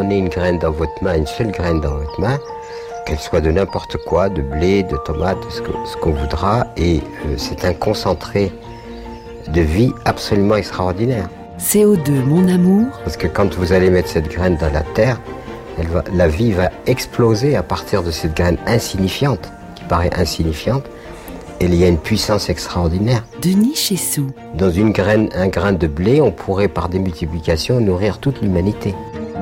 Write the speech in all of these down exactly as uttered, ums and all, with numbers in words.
prenez une graine dans votre main, une seule graine dans votre main, qu'elle soit de n'importe quoi, de blé, de tomate, ce, que, ce qu'on voudra, et euh, c'est un concentré de vie absolument extraordinaire. C O deux, mon amour. Parce que quand vous allez mettre cette graine dans la terre, elle va, la vie va exploser à partir de cette graine insignifiante, qui paraît insignifiante, et il y a une puissance extraordinaire. Denis Chessou. Dans une graine, un grain de blé, on pourrait par des multiplications nourrir toute l'humanité.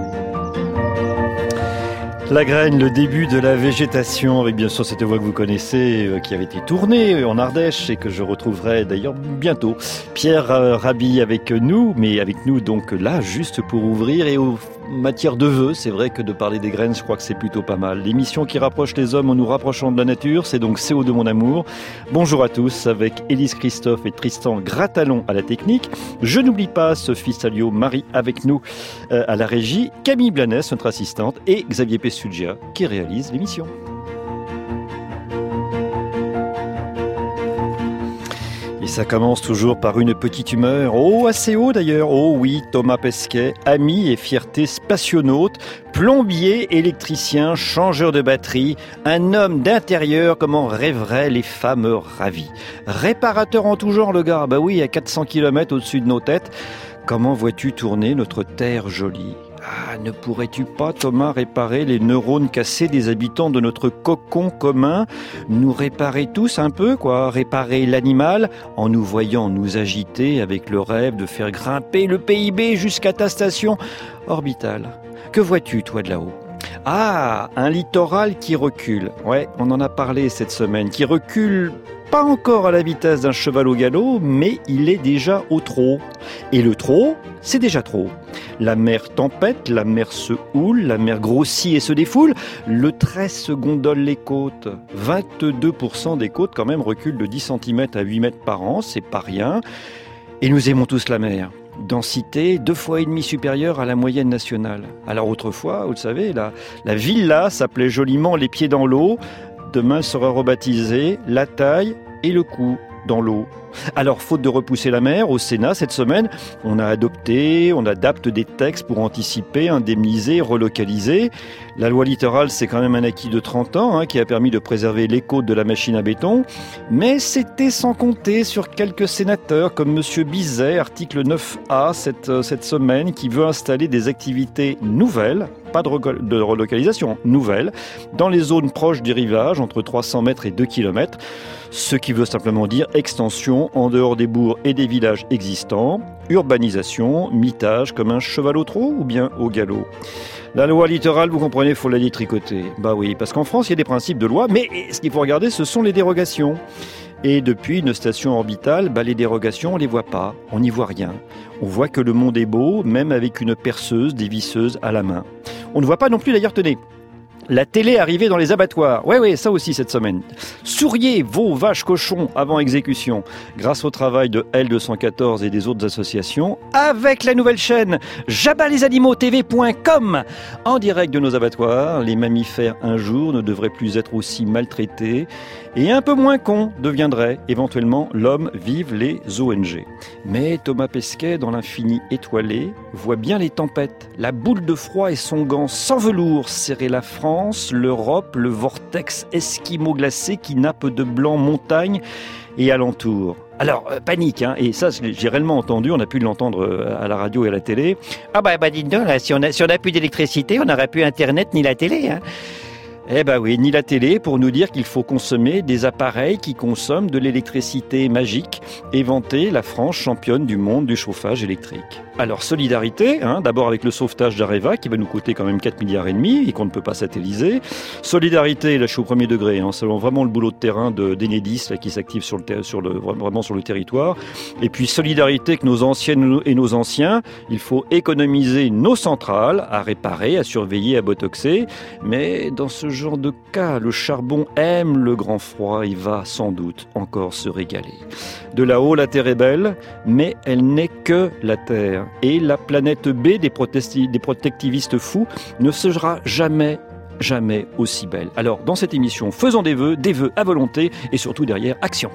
La graine, le début de la végétation, avec bien sûr cette voix que vous connaissez, euh, qui avait été tournée en Ardèche et que je retrouverai d'ailleurs bientôt. Pierre euh, Rabhi avec nous, mais avec nous donc là, juste pour ouvrir et au matière de vœux, c'est vrai que de parler des graines, je crois que c'est plutôt pas mal. L'émission qui rapproche les hommes en nous rapprochant de la nature, c'est donc C O deux, mon amour. Bonjour à tous, avec Élise Christophe et Tristan Gratalon à la technique. Je n'oublie pas Sophie Salio, Marie avec nous euh, à la régie, Camille Blanès, notre assistante, et Xavier Pessugia qui réalise l'émission. Et ça commence toujours par une petite humeur, oh assez haut d'ailleurs, oh oui, Thomas Pesquet, ami et fierté spationaute, plombier, électricien, changeur de batterie, un homme d'intérieur comme en rêveraient les femmes ravies. Réparateur en tout genre le gars, bah oui, à quatre cents kilomètres au-dessus de nos têtes. Comment vois-tu tourner notre terre jolie ? Ah, ne pourrais-tu pas, Thomas, réparer les neurones cassés des habitants de notre cocon commun ? Nous réparer tous un peu, quoi, réparer l'animal en nous voyant nous agiter avec le rêve de faire grimper le P I B jusqu'à ta station orbitale. Que vois-tu, toi, de là-haut ? Ah, un littoral qui recule. Ouais, on en a parlé cette semaine, qui recule pas encore à la vitesse d'un cheval au galop, mais il est déjà au trot. Et le trot, c'est déjà trop. La mer tempête, la mer se houle, la mer grossit et se défoule. Le trait se gondole les côtes. vingt-deux pour cent des côtes quand même reculent de dix centimètres à huit mètres par an, c'est pas rien. Et nous aimons tous la mer. Densité deux fois et demi supérieure à la moyenne nationale. Alors autrefois, vous le savez, la, la villa s'appelait joliment les pieds dans l'eau. Demain elle sera rebaptisée la taille et le cou dans l'eau. Alors, faute de repousser la mer, au Sénat, cette semaine, on a adopté, on adapte des textes pour anticiper, indemniser, relocaliser. La loi littorale, c'est quand même un acquis de trente ans, hein, qui a permis de préserver les côtes de la machine à béton. Mais c'était sans compter sur quelques sénateurs, comme Monsieur Bizet, article neuf A, cette, cette semaine, qui veut installer des activités nouvelles, pas de, re- de relocalisation, nouvelles, dans les zones proches des rivages, entre trois cents mètres et deux kilomètres. Ce qui veut simplement dire extension en dehors des bourgs et des villages existants, urbanisation, mitage comme un cheval au trot ou bien au galop. La loi littorale, vous comprenez, il faut la détricoter. Bah oui, parce qu'en France, il y a des principes de loi, mais ce qu'il faut regarder, ce sont les dérogations. Et depuis une station orbitale, bah les dérogations, on les voit pas, on n'y voit rien. On voit que le monde est beau, même avec une perceuse, des visseuses à la main. On ne voit pas non plus, d'ailleurs, tenez, la télé arrivée dans les abattoirs. Ouais, ouais, ça aussi cette semaine. Souriez, veaux, vaches, cochons, avant exécution. Grâce au travail de L deux cent quatorze et des autres associations, avec la nouvelle chaîne jabat les animaux T V point com. En direct de nos abattoirs, les mammifères un jour ne devraient plus être aussi maltraités et un peu moins cons deviendrait éventuellement l'homme, vive les O N G. Mais Thomas Pesquet, dans l'infini étoilé, voit bien les tempêtes, la boule de froid et son gant sans velours serrer la France, l'Europe, le vortex esquimau glacé qui nappe de blanc montagne et alentour. Alors, euh, panique, hein, et ça, j'ai réellement entendu, on a pu l'entendre euh, à la radio et à la télé. Ah bah, bah dites donc, là, si on a, si on a plus d'électricité, on n'aurait plus Internet ni la télé, hein. Eh ben oui, ni la télé pour nous dire qu'il faut consommer des appareils qui consomment de l'électricité magique et vanter la France championne du monde du chauffage électrique. Alors solidarité, hein, d'abord avec le sauvetage d'Areva qui va nous coûter quand même quatre milliards et demi et qu'on ne peut pas satelliser. Solidarité, là je suis au premier degré, hein, selon vraiment le boulot de terrain de, d'Enedis là, qui s'active sur le, ter- sur le, vraiment sur le territoire. Et puis solidarité avec nos anciennes et nos anciens, il faut économiser nos centrales à réparer, à surveiller, à botoxer. Mais dans ce genre de cas, le charbon aime le grand froid, il va sans doute encore se régaler. De là-haut, la Terre est belle, mais elle n'est que la Terre. Et la planète B des, protesti- des protectivistes fous ne sera jamais, jamais aussi belle. Alors, dans cette émission, faisons des vœux, des vœux à volonté et surtout derrière, action.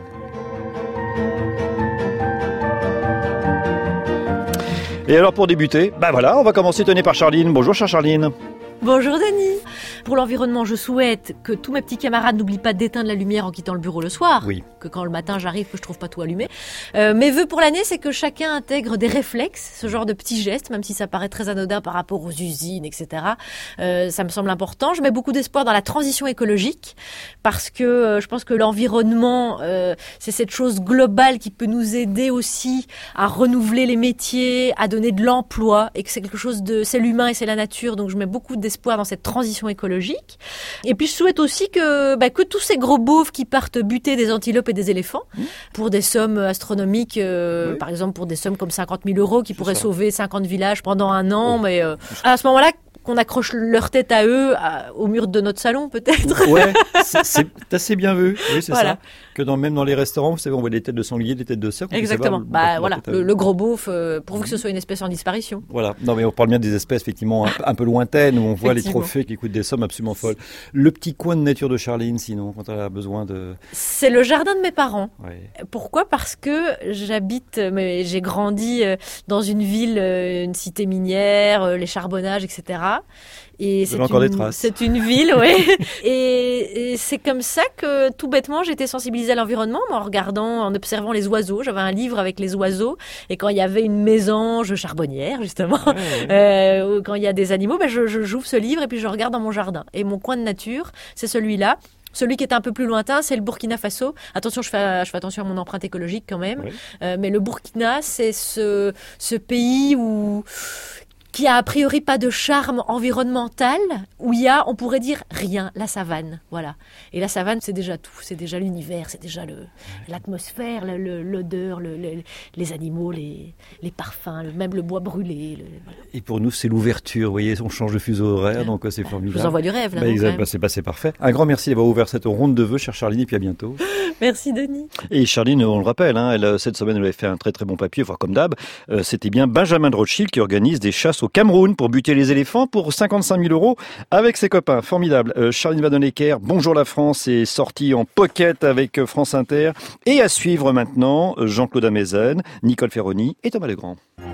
Et alors pour débuter, bah voilà, on va commencer tenez par Charline. Bonjour chère Charline. Bonjour Denis. Pour l'environnement, je souhaite que tous mes petits camarades n'oublient pas d'éteindre la lumière en quittant le bureau le soir. Oui. Que quand le matin j'arrive, que je trouve pas tout allumé. Euh, mes vœux pour l'année, c'est que chacun intègre des réflexes, ce genre de petits gestes, même si ça paraît très anodin par rapport aux usines, et cetera. Euh, ça me semble important. Je mets beaucoup d'espoir dans la transition écologique parce que euh, je pense que l'environnement, euh, c'est cette chose globale qui peut nous aider aussi à renouveler les métiers, à donner de l'emploi et que c'est quelque chose de, c'est l'humain et c'est la nature. Donc je mets beaucoup d'espoir dans cette transition écologique. Et puis je souhaite aussi que, bah, que tous ces gros beaufs qui partent buter des antilopes et des éléphants mmh. pour des sommes astronomiques, euh, oui. par exemple pour des sommes comme cinquante mille euros qui c'est pourraient ça. sauver cinquante villages pendant un an, oh. mais euh, à ce moment-là, qu'on accroche leur tête à eux à, au mur de notre salon peut-être. Ouais, c'est, c'est assez bien vu. Oui, c'est voilà. ça. Que dans, même dans les restaurants, vous savez, on voit des têtes de sanglier, des têtes de cerf. Exactement. Savoir, bah voilà, le, le gros beauf, euh, pourvu que ce soit une espèce en disparition. Voilà. Non, mais on parle bien des espèces effectivement un, un peu lointaines où on voit les trophées qui coûtent des sommes absolument folles. Le petit coin de nature de Charline, sinon, quand elle a besoin de. C'est le jardin de mes parents. Ouais. Pourquoi ? Parce que j'habite, mais j'ai grandi dans une ville, une cité minière, les charbonnages, et cetera. Et c'est une, c'est une ville, oui. et, et c'est comme ça que, tout bêtement, j'étais sensibilisée à l'environnement en regardant, en observant les oiseaux. J'avais un livre avec les oiseaux. Et quand il y avait une mésange charbonnière, justement, ouais, ouais. Euh, quand il y a des animaux, ben je, je, j'ouvre ce livre et puis je regarde dans mon jardin. Et mon coin de nature, c'est celui-là. Celui qui est un peu plus lointain, c'est le Burkina Faso. Attention, je fais, je fais attention à mon empreinte écologique quand même. Oui. Euh, mais le Burkina, c'est ce, ce pays où... qui a a priori pas de charme environnemental, où il y a, on pourrait dire, rien, la savane, voilà. Et la savane, c'est déjà tout, c'est déjà l'univers, c'est déjà le, l'atmosphère, le, le, l'odeur, le, le, les animaux, les, les parfums, le, même le bois brûlé. Le, voilà. Et pour nous, c'est l'ouverture, vous voyez, on change de fuseau horaire, donc c'est formidable. Je vous envoie du rêve, là. Bah, exact, bah, c'est, bah, c'est parfait. Un grand merci d'avoir ouvert cette ronde de vœux, chère Charline, et puis à bientôt. Merci, Denis. Et Charline, on le rappelle, hein, elle, cette semaine, elle avait fait un très très bon papier, voire comme d'hab, euh, c'était bien Benjamin de Rothschild qui organise des chasses au Cameroun pour buter les éléphants pour cinquante-cinq mille euros avec ses copains. Formidable. Euh, Charline Vanhoenacker, Bonjour la France est sortie en pocket avec France Inter. Et à suivre maintenant, Jean-Claude Amezen, Nicole Ferroni et Thomas Legrand.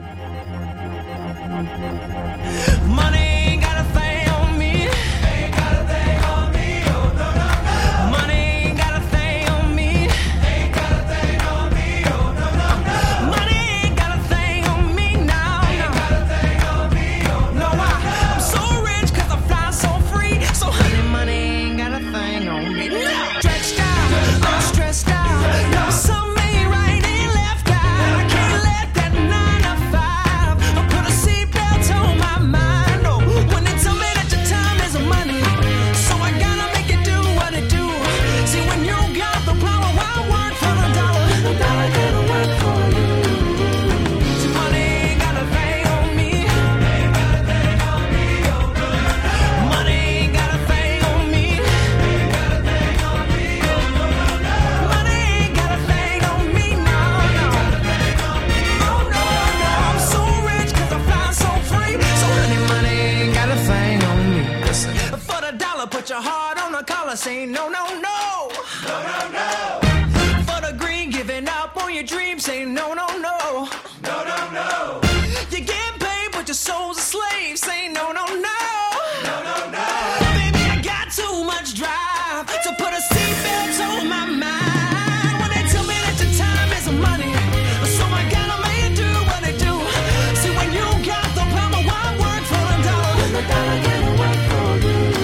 Say no, no, no, no, no, no. For the green, giving up on your dreams. Say no, no, no, no, no, no. You get paid, but your soul's a slave. Say no, no, no, no, no, no. Baby, I got too much drive to put a seatbelt on my mind. When they tell me that your time is money, so I gotta make it do what they do. See, when you got the power, why work for a dollar? When the dollar can work for you.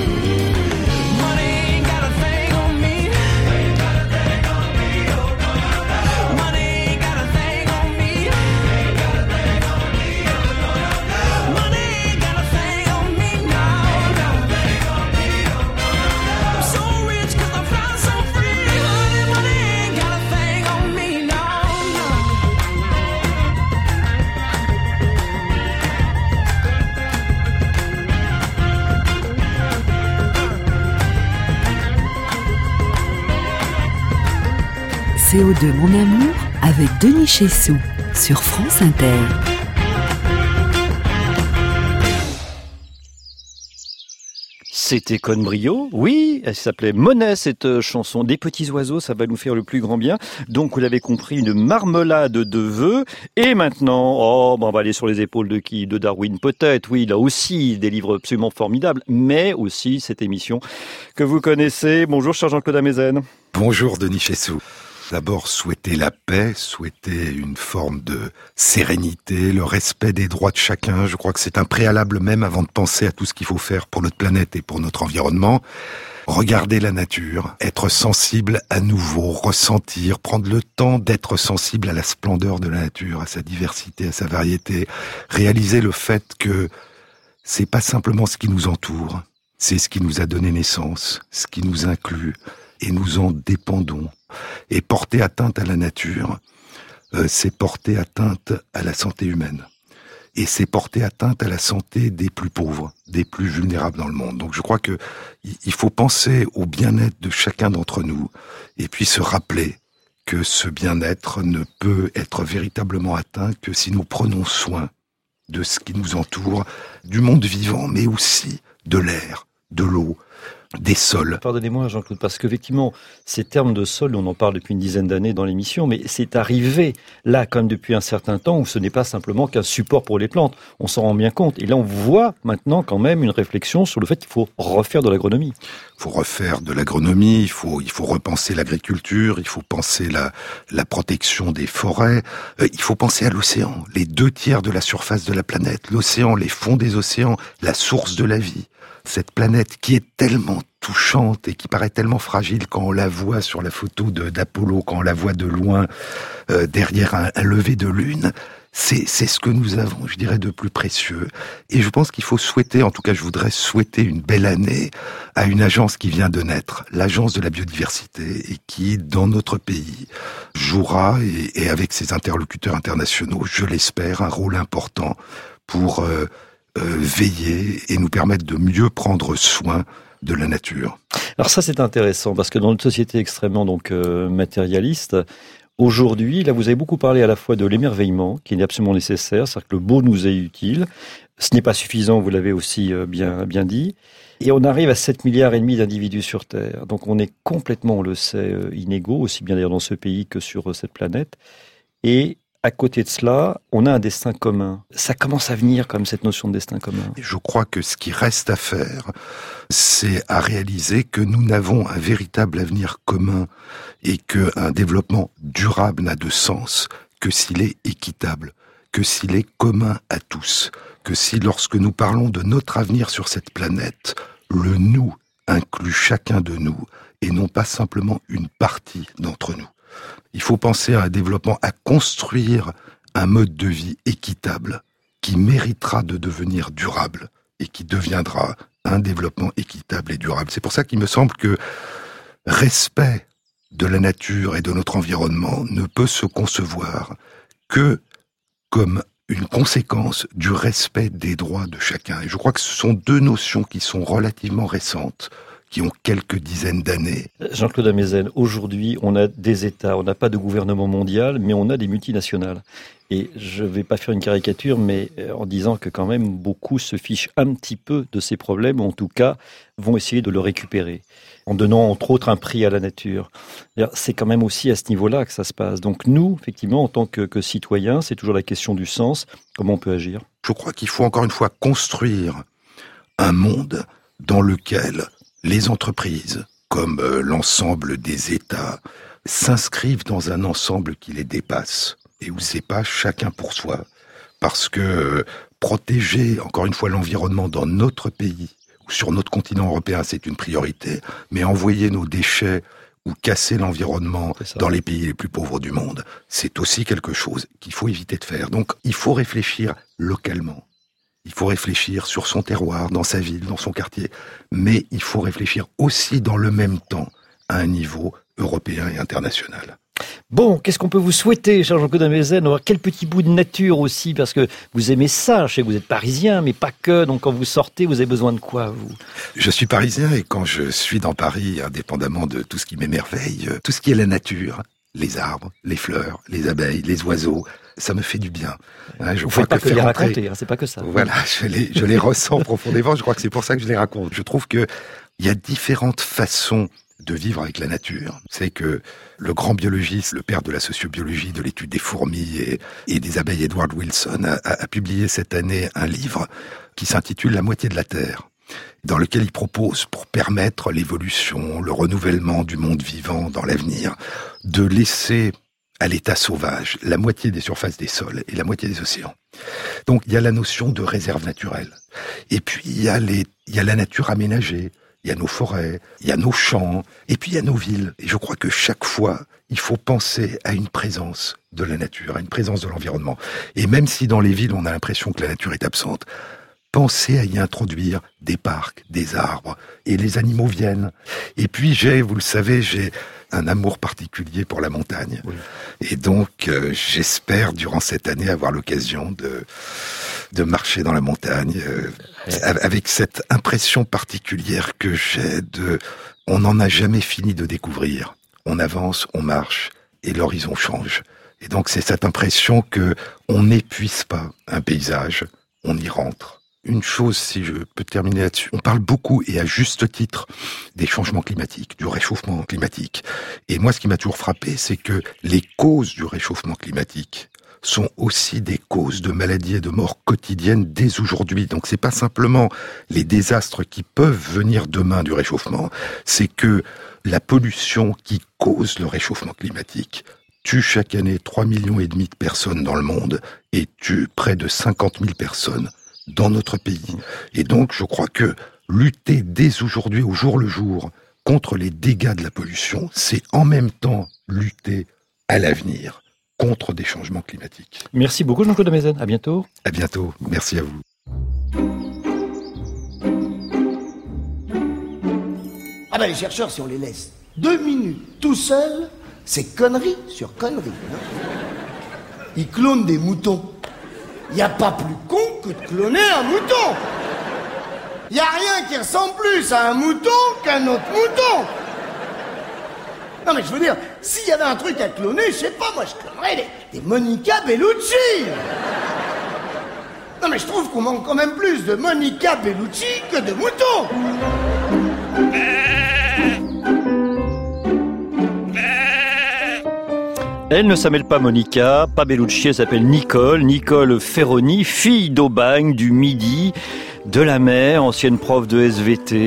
C O deux Mon Amour avec Denis Chessou sur France Inter. C'était Con Brio, oui, elle s'appelait Monet cette chanson. Des petits oiseaux, ça va nous faire le plus grand bien. Donc vous l'avez compris, une marmelade de vœux. Et maintenant, oh, ben on va aller sur les épaules de qui ? De Darwin peut-être, oui, il a aussi des livres absolument formidables, mais aussi cette émission que vous connaissez. Bonjour cher Jean-Claude Amezen. Bonjour Denis Chessou. D'abord, souhaiter la paix, souhaiter une forme de sérénité, le respect des droits de chacun. Je crois que c'est un préalable même avant de penser à tout ce qu'il faut faire pour notre planète et pour notre environnement. Regarder la nature, être sensible à nouveau, ressentir, prendre le temps d'être sensible à la splendeur de la nature, à sa diversité, à sa variété. Réaliser le fait que c'est pas simplement ce qui nous entoure, c'est ce qui nous a donné naissance, ce qui nous inclut, et nous en dépendons. Et porter atteinte à la nature, euh, c'est porter atteinte à la santé humaine. Et c'est porter atteinte à la santé des plus pauvres, des plus vulnérables dans le monde. Donc je crois que il faut penser au bien-être de chacun d'entre nous, et puis se rappeler que ce bien-être ne peut être véritablement atteint que si nous prenons soin de ce qui nous entoure, du monde vivant, mais aussi de l'air, de l'eau, des sols. Pardonnez-moi Jean-Claude, parce qu'effectivement, ces termes de sol, on en parle depuis une dizaine d'années dans l'émission, mais c'est arrivé là, comme depuis un certain temps, où ce n'est pas simplement qu'un support pour les plantes. On s'en rend bien compte. Et là, on voit maintenant quand même une réflexion sur le fait qu'il faut refaire de l'agronomie. Il faut refaire de l'agronomie, il faut, il faut repenser l'agriculture, il faut penser la, la protection des forêts, euh, il faut penser à l'océan. Les deux tiers de la surface de la planète, l'océan, les fonds des océans, la source de la vie. Cette planète qui est tellement touchante et qui paraît tellement fragile quand on la voit sur la photo de, d'Apollo, quand on la voit de loin euh, derrière un, un lever de lune, c'est, c'est ce que nous avons, je dirais, de plus précieux. Et je pense qu'il faut souhaiter, en tout cas je voudrais souhaiter une belle année à une agence qui vient de naître, l'Agence de la biodiversité, et qui, dans notre pays, jouera, et, et avec ses interlocuteurs internationaux, je l'espère, un rôle important pour... Euh, Euh, veiller et nous permettre de mieux prendre soin de la nature. Alors ça c'est intéressant parce que dans notre société extrêmement donc euh, matérialiste, aujourd'hui, là vous avez beaucoup parlé à la fois de l'émerveillement qui est absolument nécessaire, c'est-à-dire que le beau nous est utile, ce n'est pas suffisant, vous l'avez aussi euh, bien bien dit, et on arrive à sept milliards et demi d'individus sur Terre, donc on est complètement, on le sait, euh, inégaux, aussi bien d'ailleurs dans ce pays que sur euh, cette planète, et à côté de cela, on a un destin commun. Ça commence à venir comme cette notion de destin commun. Je crois que ce qui reste à faire, c'est à réaliser que nous n'avons un véritable avenir commun et qu'un développement durable n'a de sens que s'il est équitable, que s'il est commun à tous, que si lorsque nous parlons de notre avenir sur cette planète, le nous inclut chacun de nous et non pas simplement une partie d'entre nous. Il faut penser à un développement, à construire un mode de vie équitable qui méritera de devenir durable et qui deviendra un développement équitable et durable. C'est pour ça qu'il me semble que respect de la nature et de notre environnement ne peut se concevoir que comme une conséquence du respect des droits de chacun. Et je crois que ce sont deux notions qui sont relativement récentes, qui ont quelques dizaines d'années. Jean-Claude Amezen, aujourd'hui, on a des États, on n'a pas de gouvernement mondial, mais on a des multinationales. Et je ne vais pas faire une caricature, mais en disant que quand même beaucoup se fichent un petit peu de ces problèmes, ou en tout cas vont essayer de le récupérer, en donnant entre autres un prix à la nature. C'est quand même aussi à ce niveau-là que ça se passe. Donc nous, effectivement, en tant que, que citoyens, c'est toujours la question du sens, comment on peut agir. Je crois qu'il faut encore une fois construire un monde dans lequel les entreprises, comme l'ensemble des États, s'inscrivent dans un ensemble qui les dépasse et où c'est pas chacun pour soi. Parce que protéger, encore une fois, l'environnement dans notre pays ou sur notre continent européen, c'est une priorité, mais envoyer nos déchets ou casser l'environnement dans les pays les plus pauvres du monde, c'est aussi quelque chose qu'il faut éviter de faire. Donc, il faut réfléchir localement. Il faut réfléchir sur son terroir, dans sa ville, dans son quartier. Mais il faut réfléchir aussi dans le même temps à un niveau européen et international. Bon, qu'est-ce qu'on peut vous souhaiter, cher Jean-Claude Amezen? Avoir quel petit bout de nature aussi, parce que vous aimez ça. Je sais que vous êtes parisien, mais pas que. Donc quand vous sortez, vous avez besoin de quoi, vous? Je suis parisien et quand je suis dans Paris, indépendamment de tout ce qui m'émerveille, tout ce qui est la nature, les arbres, les fleurs, les abeilles, les oiseaux, ça me fait du bien. Hein, je crois que, que faire les entrer, raconter, hein, c'est pas que ça. Voilà, je les, je les ressens profondément. Je crois que c'est pour ça que je les raconte. Je trouve que il y a différentes façons de vivre avec la nature. C'est que le grand biologiste, le père de la sociobiologie, de l'étude des fourmis et, et des abeilles, Edward Wilson, a, a publié cette année un livre qui s'intitule La moitié de la Terre, dans lequel il propose, pour permettre l'évolution, le renouvellement du monde vivant dans l'avenir, de laisser à l'état sauvage la moitié des surfaces des sols et la moitié des océans. Donc il y a la notion de réserve naturelle. Et puis il y a, les, il y a la nature aménagée. Il y a nos forêts, il y a nos champs, et puis il y a nos villes. Et je crois que chaque fois, il faut penser à une présence de la nature, à une présence de l'environnement. Et même si dans les villes, on a l'impression que la nature est absente, pensez à y introduire des parcs, des arbres, et les animaux viennent. Et puis j'ai, vous le savez, j'ai un amour particulier pour la montagne. Oui. Et donc, euh, j'espère, durant cette année, avoir l'occasion de... de marcher dans la montagne, euh, avec cette impression particulière que j'ai de... On n'en a jamais fini de découvrir. On avance, on marche, et l'horizon change. Et donc c'est cette impression que on n'épuise pas un paysage, on y rentre. Une chose, si je peux terminer là-dessus, on parle beaucoup, et à juste titre, des changements climatiques, du réchauffement climatique. Et moi, ce qui m'a toujours frappé, c'est que les causes du réchauffement climatique sont aussi des causes de maladies et de morts quotidiennes dès aujourd'hui. Donc c'est pas simplement les désastres qui peuvent venir demain du réchauffement, c'est que la pollution qui cause le réchauffement climatique tue chaque année trois millions et demi de personnes dans le monde et tue près de cinquante mille personnes dans notre pays. Et donc je crois que lutter dès aujourd'hui, au jour le jour, contre les dégâts de la pollution, c'est en même temps lutter à l'avenir contre des changements climatiques. Merci beaucoup Jean-Claude Amezen, à bientôt. À bientôt, merci à vous. Ah ben les chercheurs, si on les laisse deux minutes tout seuls, c'est connerie sur connerie. Hein. Ils clonent des moutons. Il n'y a pas plus con que de cloner un mouton. Il n'y a rien qui ressemble plus à un mouton qu'un autre mouton. Non mais je veux dire, s'il y avait un truc à cloner, je sais pas, moi je clonerais des, des Monica Bellucci. Non mais je trouve qu'on manque quand même plus de Monica Bellucci que de moutons. Elle ne s'appelle pas Monica, pas Bellucci, elle s'appelle Nicole, Nicole Ferroni, fille d'Aubagne, du Midi, de la mer, ancienne prof de S V T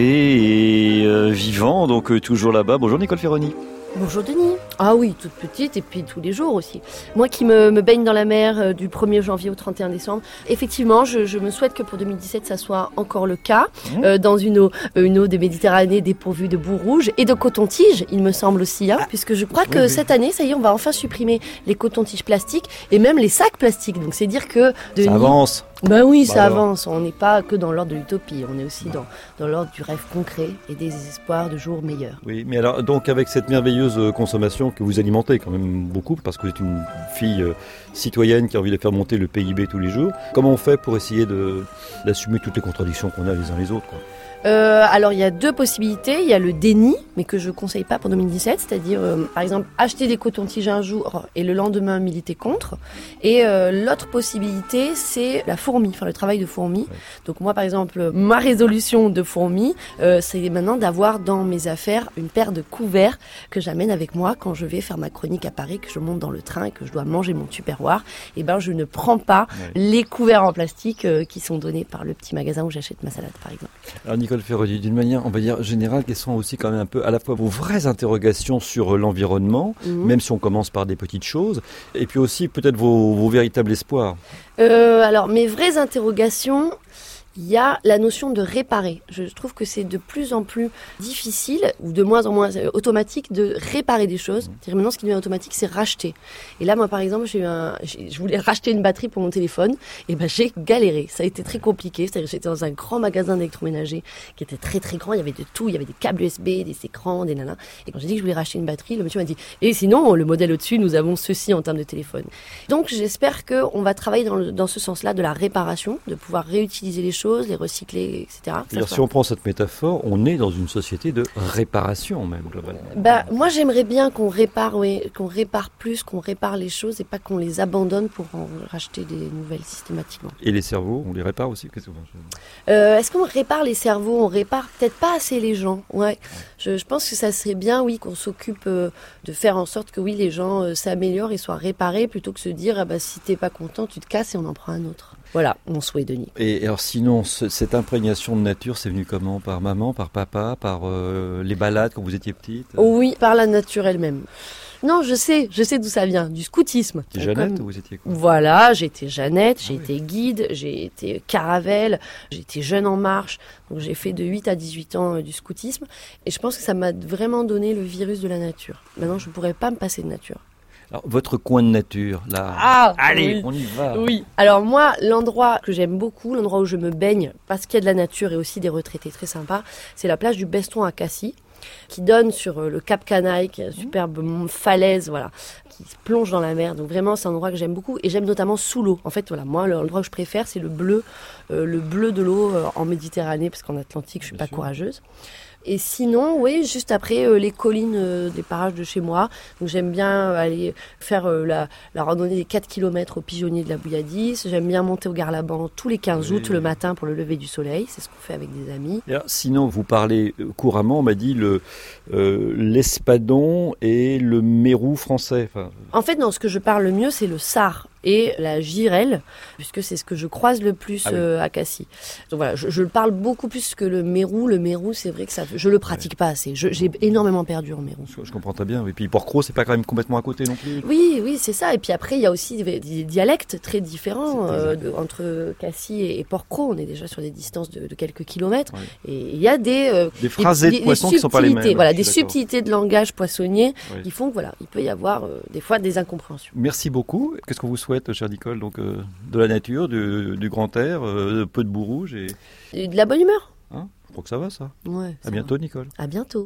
et euh, vivant, donc euh, toujours là-bas. Bonjour Nicole Ferroni. Bonjour Denis. Ah oui, toute petite et puis tous les jours aussi. Moi qui me, me baigne dans la mer euh, du premier janvier au trente et un décembre, effectivement, je, je me souhaite que pour deux mille dix-sept, ça soit encore le cas, mmh. euh, dans une eau, une eau de Méditerranée dépourvue de boue rouge et de coton-tige, il me semble aussi, hein, ah. puisque je crois que oui, oui. cette année, ça y est, on va enfin supprimer les cotons-tiges plastiques et même les sacs plastiques. Donc c'est dire que... Denis, ça avance. Ben oui, bah ça alors. avance. On n'est pas que dans l'ordre de l'utopie, on est aussi dans, dans l'ordre du rêve concret et des espoirs de jours meilleurs. Oui, mais alors, donc avec cette merveilleuse consommation que vous alimentez quand même beaucoup, parce que vous êtes une fille euh, citoyenne qui a envie de faire monter le P I B tous les jours, comment on fait pour essayer de, d'assumer toutes les contradictions qu'on a les uns les autres, quoi ? Euh, alors il y a deux possibilités, il y a le déni, mais que je conseille pas pour deux mille dix-sept, c'est-à-dire euh, par exemple acheter des cotons-tiges un jour et le lendemain militer contre. Et euh, l'autre possibilité, c'est la fourmi, enfin le travail de fourmi. Ouais. Donc moi par exemple, ma résolution de fourmi, euh, c'est maintenant d'avoir dans mes affaires une paire de couverts que j'amène avec moi quand je vais faire ma chronique à Paris, que je monte dans le train et que je dois manger mon tupperware. Et ben je ne prends pas ouais. les couverts en plastique euh, qui sont donnés par le petit magasin où j'achète ma salade par exemple. Alors Nicole Ferroni, d'une manière, on va dire, générale, quelles sont aussi quand même un peu à la fois vos vraies interrogations sur l'environnement, mmh. même si on commence par des petites choses, et puis aussi peut-être vos, vos véritables espoirs. euh, Alors, mes vraies interrogations... Il y a la notion de réparer. Je trouve que c'est de plus en plus difficile, ou de moins en moins automatique, de réparer des choses. C'est-à-dire maintenant, ce qui devient automatique, c'est racheter. Et là, moi, par exemple, j'ai eu un, j'ai, je voulais racheter une batterie pour mon téléphone, et ben j'ai galéré. Ça a été très compliqué. C'est-à-dire que j'étais dans un grand magasin d'électroménager qui était très très grand. Il y avait de tout. Il y avait des câbles U S B, des écrans, des nanas. Et quand j'ai dit que je voulais racheter une batterie, le monsieur m'a dit « Et sinon, le modèle au-dessus, nous avons ceci en termes de téléphone. » Donc, j'espère qu'on va travailler dans, le, dans ce sens-là de la réparation, de pouvoir réutiliser les choses choses, les recycler, et cetera. C'est-à-dire, si on prend cette métaphore, on est dans une société de réparation même, globalement. Bah, moi, j'aimerais bien qu'on répare, oui, qu'on répare plus, qu'on répare les choses et pas qu'on les abandonne pour en racheter des nouvelles systématiquement. Et les cerveaux, on les répare aussi? Qu'est-ce que vous euh, Est-ce qu'on répare les cerveaux? On répare peut-être pas assez les gens. Ouais. Je, je pense que ça serait bien, oui, qu'on s'occupe euh, de faire en sorte que oui, les gens euh, s'améliorent et soient réparés plutôt que se dire ah bah, si t'es pas content, tu te casses et on en prend un autre. Voilà, mon souhait, Denis. Et alors sinon, ce, cette imprégnation de nature, c'est venu comment? Par maman, par papa, par euh, les balades quand vous étiez petite? Oh oui, par la nature elle-même. Non, je sais, je sais d'où ça vient, du scoutisme. T'es Jeannette ou vous étiez quoi? Voilà, j'ai été Jeannette, j'ai ah, été oui. guide, j'ai été caravelle, j'ai été jeune en marche. Donc j'ai fait de huit à dix-huit ans euh, du scoutisme. Et je pense que ça m'a vraiment donné le virus de la nature. Maintenant, je ne pourrais pas me passer de nature. Alors, votre coin de nature, là. Ah, allez, oui. on y va. Oui. Alors moi, l'endroit que j'aime beaucoup, l'endroit où je me baigne, parce qu'il y a de la nature et aussi des retraités très sympas, c'est la plage du Beston à Cassis, qui donne sur le Cap Canaille, qui est une superbe falaise, voilà, qui se plonge dans la mer. Donc vraiment, c'est un endroit que j'aime beaucoup et j'aime notamment sous l'eau. En fait, voilà, moi, l'endroit que je préfère, c'est le bleu, euh, le bleu de l'eau euh, en Méditerranée, parce qu'en Atlantique, je suis Bien pas sûr. courageuse. Et sinon, oui, juste après euh, les collines euh, des parages de chez moi. Donc j'aime bien euh, aller faire euh, la, la randonnée des quatre kilomètres au pigeonnier de la Bouilladisse. J'aime bien monter au Garlaban tous les quinze Oui. août le matin pour le lever du soleil. C'est ce qu'on fait avec des amis. Et alors, sinon, vous parlez couramment, on m'a dit, le, euh, l'espadon et le mérou français. Enfin, En fait, non, ce que je parle le mieux, c'est le sar et la girelle, puisque c'est ce que je croise le plus Ah oui. euh, à Cassis. Donc voilà, je, je le parle beaucoup plus que le mérou. Le mérou, c'est vrai que ça, je le pratique ouais. pas assez. Je, j'ai énormément perdu en mérou. Je, je comprends très bien. Et puis Port-Cros, c'est pas quand même complètement à côté non plus. Oui, oui, c'est ça. Et puis après, il y a aussi des, des dialectes très différents euh, de, entre Cassis et, et Port-Cros. On est déjà sur des distances de, de quelques kilomètres. Ouais. Et il y a des euh, des phrases de poissons qui sont pas les mêmes. Voilà, des subtilités de langage poissonnier ouais. qui font que voilà, il peut y avoir euh, des fois des incompréhensions. Merci beaucoup. Qu'est-ce qu'on vous souhaite, chère Nicole? Donc euh, de la nature, du, du grand air, euh, peu de boue rouge et... et de la bonne humeur. Hein, je crois que ça va, ça. Ouais. À bientôt, va. Nicole. À bientôt.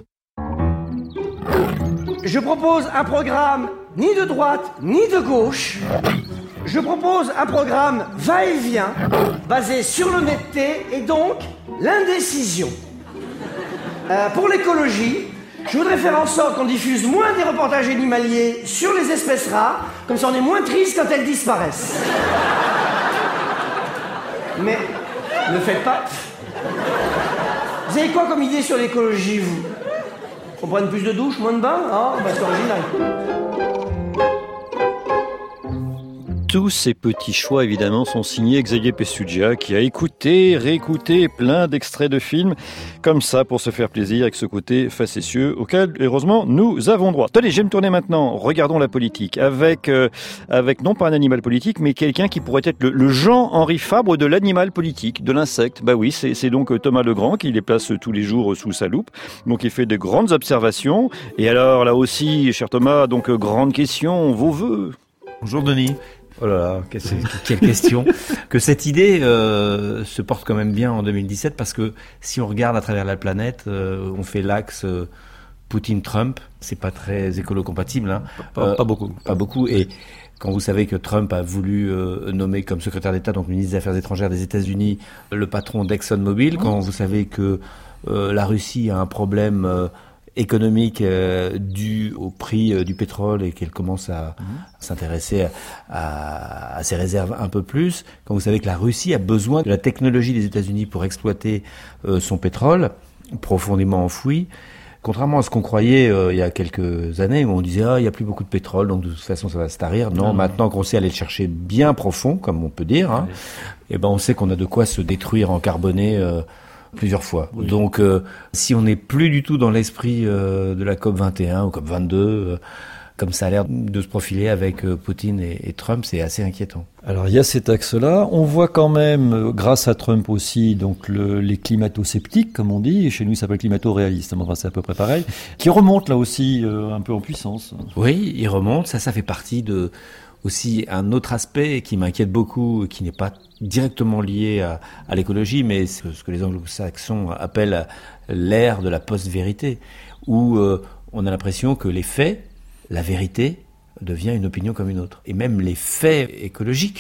Je propose un programme ni de droite ni de gauche. Je propose un programme va-et-vient basé sur l'honnêteté et donc l'indécision. Euh, pour l'écologie, je voudrais faire en sorte qu'on diffuse moins des reportages animaliers sur les espèces rares, comme ça on est moins triste quand elles disparaissent. Mais ne faites pas... Vous avez quoi comme idée sur l'écologie, vous? Qu'on prenne plus de douches, moins de bains? Ah, bah c'est original. Tous ces petits choix, évidemment, sont signés Xavier Pessugia, qui a écouté, réécouté plein d'extraits de films, comme ça, pour se faire plaisir, avec ce côté facétieux, auquel, heureusement, nous avons droit. Tenez, je vais me tourner maintenant. Regardons la politique, avec, euh, avec non pas un animal politique, mais quelqu'un qui pourrait être le, le Jean-Henri Fabre de l'animal politique, de l'insecte. Bah oui, c'est, c'est donc Thomas Legrand qui les place tous les jours sous sa loupe. Donc, il fait de grandes observations. Et alors, là aussi, cher Thomas, donc, grande question, vos vœux. Bonjour Denis. Oh là là, quelle, quelle question. Que cette idée euh, se porte quand même bien en deux mille dix-sept, parce que si on regarde à travers la planète, euh, on fait l'axe euh, Poutine-Trump, c'est pas très écolo-compatible. Hein. Pas, euh, pas beaucoup. Pas beaucoup. Et quand vous savez que Trump a voulu euh, nommer comme secrétaire d'État, donc ministre des Affaires étrangères des États-Unis, le patron d'ExxonMobil, mmh. quand vous savez que euh, la Russie a un problème... Euh, économique euh, due au prix euh, du pétrole et qu'elle commence à, mmh. à s'intéresser à, à, à ses réserves un peu plus, quand vous savez que la Russie a besoin de la technologie des États-Unis pour exploiter euh, son pétrole profondément enfoui, contrairement à ce qu'on croyait euh, il y a quelques années où on disait ah il y a plus beaucoup de pétrole donc de toute façon ça va se tarir. Non, mmh. maintenant qu'on sait aller le chercher bien profond, comme on peut dire, hein, mmh. et ben on sait qu'on a de quoi se détruire en carboné. Euh, plusieurs fois. Oui. Donc, euh, si on n'est plus du tout dans l'esprit euh, de la C O P vingt et un ou C O P vingt-deux, euh, comme ça a l'air de se profiler avec euh, Poutine et, et Trump, c'est assez inquiétant. Alors, il y a cet axe-là. On voit quand même, grâce à Trump aussi, donc le, les climato-sceptiques, comme on dit, et chez nous, ça s'appelle climato-réaliste, c'est à peu près pareil, qui remontent là aussi euh, un peu en puissance. Oui, ils remontent. Ça, ça fait partie de... Aussi, un autre aspect qui m'inquiète beaucoup, qui n'est pas directement lié à, à l'écologie, mais c'est ce que les anglo-saxons appellent l'ère de la post-vérité, où euh, on a l'impression que les faits, la vérité, devient une opinion comme une autre. Et même les faits écologiques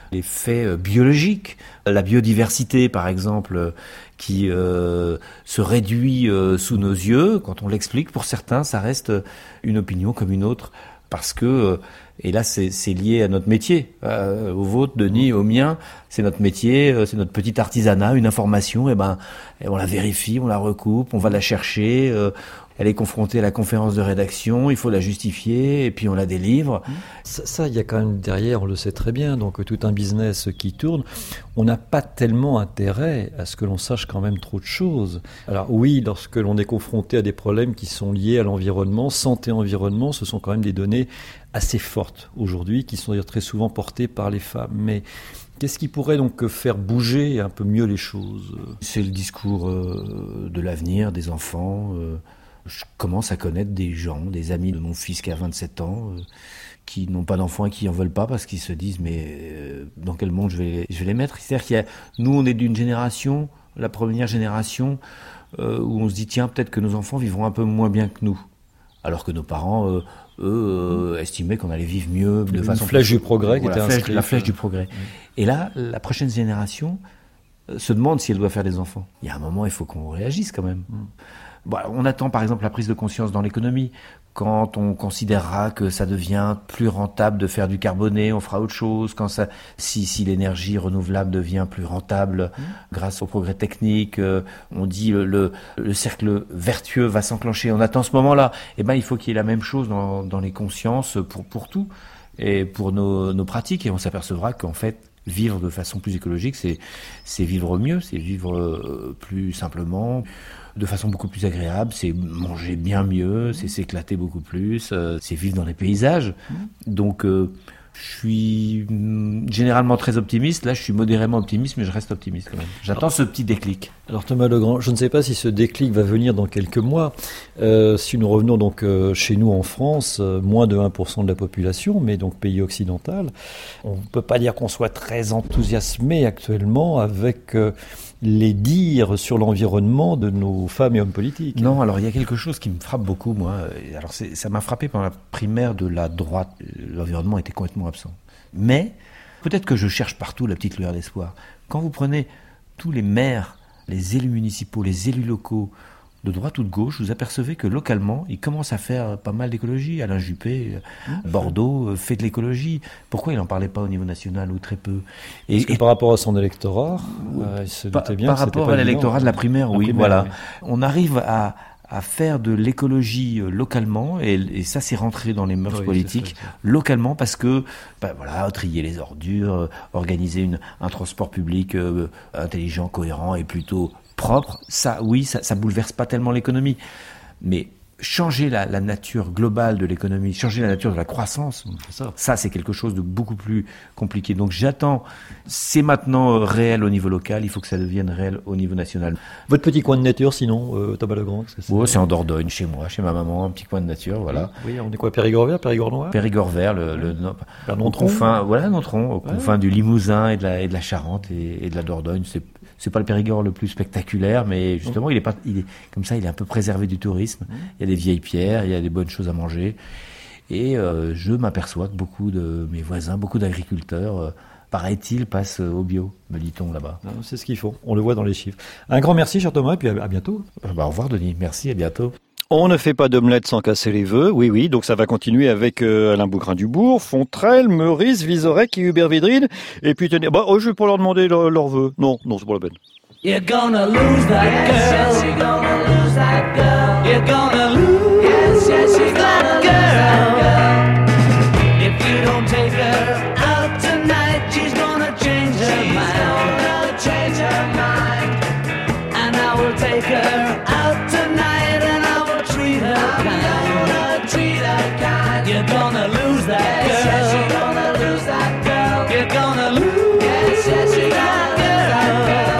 les faits biologiques. La biodiversité, par exemple, qui euh, se réduit euh, sous nos yeux, quand on l'explique, pour certains, ça reste une opinion comme une autre, parce que, et là c'est, c'est lié à notre métier, euh, au vôtre, Denis, au mien, c'est notre métier, c'est notre petit artisanat, une information, et ben on la vérifie, on la recoupe, on va la chercher, euh, elle est confrontée à la conférence de rédaction, il faut la justifier, et puis on la délivre. Ça, ça, il y a quand même derrière, on le sait très bien, donc tout un business qui tourne. On n'a pas tellement intérêt à ce que l'on sache quand même trop de choses. Alors oui, lorsque l'on est confronté à des problèmes qui sont liés à l'environnement, santé-environnement, ce sont quand même des données assez fortes aujourd'hui, qui sont d'ailleurs très souvent portées par les femmes. Mais qu'est-ce qui pourrait donc faire bouger un peu mieux les choses ? C'est le discours euh, de l'avenir, des enfants. Euh, je commence à connaître des gens, des amis de mon fils qui a vingt-sept ans, euh, qui n'ont pas d'enfants et qui en veulent pas parce qu'ils se disent mais euh, dans quel monde je vais, je vais les mettre ? C'est-à-dire qu'il y a, nous on est d'une génération, la première génération, euh, où on se dit tiens peut-être que nos enfants vivront un peu moins bien que nous, alors que nos parents euh, eux euh, estimaient qu'on allait vivre mieux de une façon flèche du progrès voilà, qui était flèche, inscrite. la flèche du progrès. Mmh. Et là la prochaine génération euh, se demande si elle doit faire des enfants. Il y a un moment il faut qu'on réagisse quand même. Mmh. Bon, on attend par exemple la prise de conscience dans l'économie. Quand on considérera que ça devient plus rentable de faire du carboné, on fera autre chose. Quand ça, si, si l'énergie renouvelable devient plus rentable mmh. grâce au progrès technique, euh, on dit le, le, le cercle vertueux va s'enclencher. On attend ce moment-là. Eh ben, il faut qu'il y ait la même chose dans, dans les consciences pour, pour tout et pour nos, nos pratiques. Et on s'apercevra qu'en fait, vivre de façon plus écologique, c'est, c'est vivre mieux, c'est vivre euh, plus simplement, de façon beaucoup plus agréable, c'est manger bien mieux, c'est s'éclater beaucoup plus, euh, c'est vivre dans les paysages. Donc, euh, je suis généralement très optimiste. Là, je suis modérément optimiste, mais je reste optimiste quand même. J'attends alors, ce petit déclic. Alors Thomas Legrand, je ne sais pas si ce déclic va venir dans quelques mois. Euh, si nous revenons donc euh, chez nous en France, euh, moins de un pour cent de la population, mais donc pays occidental, on ne peut pas dire qu'on soit très enthousiasmé actuellement avec euh, les dires sur l'environnement de nos femmes et hommes politiques. Non, alors il y a quelque chose qui me frappe beaucoup, moi. Alors c'est, ça m'a frappé pendant la primaire de la droite. L'environnement était complètement absent. Mais peut-être que je cherche partout la petite lueur d'espoir. Quand vous prenez tous les maires, les élus municipaux, les élus locaux, de droite ou de gauche, vous apercevez que localement, ils commencent à faire pas mal d'écologie. Alain Juppé, mmh. Bordeaux, fait de l'écologie. Pourquoi il n'en parlait pas au niveau national ou très peu ? Et, et par rapport à son électorat, euh, il se doutait bien par que c'était rapport pas à l'électorat de la primaire, la oui, primaire, voilà. Oui. On arrive à, à faire de l'écologie localement, et, et ça c'est rentré dans les mœurs oui, politiques, ça, localement, parce que, ben voilà, trier les ordures, organiser une, un transport public euh, intelligent, cohérent et plutôt propre, ça, oui, ça, ça bouleverse pas tellement l'économie. Mais changer la, la nature globale de l'économie, changer la nature de la croissance, ça, ça c'est quelque chose de beaucoup plus compliqué. Donc j'attends, c'est maintenant réel au niveau local, il faut que ça devienne réel au niveau national. Votre petit coin de nature sinon, euh, Thomas Legrand, que c'est, oh, c'est en Dordogne, chez moi, chez ma maman, un petit coin de nature, voilà. Oui, on est quoi, Périgord vert, Périgord noir ? Périgord vert, le, le, le au confin, voilà, Nontron, au ouais. confin du Limousin et de la, et de la Charente et, et de la Dordogne, c'est C'est pas le Périgord le plus spectaculaire, mais justement, il est pas, il est comme ça, il est un peu préservé du tourisme. Il y a des vieilles pierres, il y a des bonnes choses à manger, et euh, je m'aperçois que beaucoup de mes voisins, beaucoup d'agriculteurs, euh, paraît-il, passent au bio, me dit-on là-bas. C'est ce qu'il faut. On le voit dans les chiffres. Un grand merci, cher Thomas, et puis à, à bientôt. Bah, au revoir, Denis. Merci, à bientôt. On ne fait pas d'omelette sans casser les vœux, oui, oui, donc ça va continuer avec euh, Alain Bougrain-Dubourg, Fontrelle, Meurice, Vizorek et Hubert Védrine, et puis tenez, bah, oh, je vais pas leur demander leurs leur vœux, non, non, c'est pas la peine. You're gonna lose that girl, yes, yes, you're gonna lose that girl, you're gonna lose, yes, yes, you're gonna that girl, if you don't take her out tonight, she's gonna change her she's mind, she's gonna change her mind, and I will take her out tonight, and I will treat her kind, I'm gonna treat her kind, you're gonna lose that girl, yes, yes, you're gonna lose that girl, you're gonna lose, yes, yes, you're gonna lose that girl,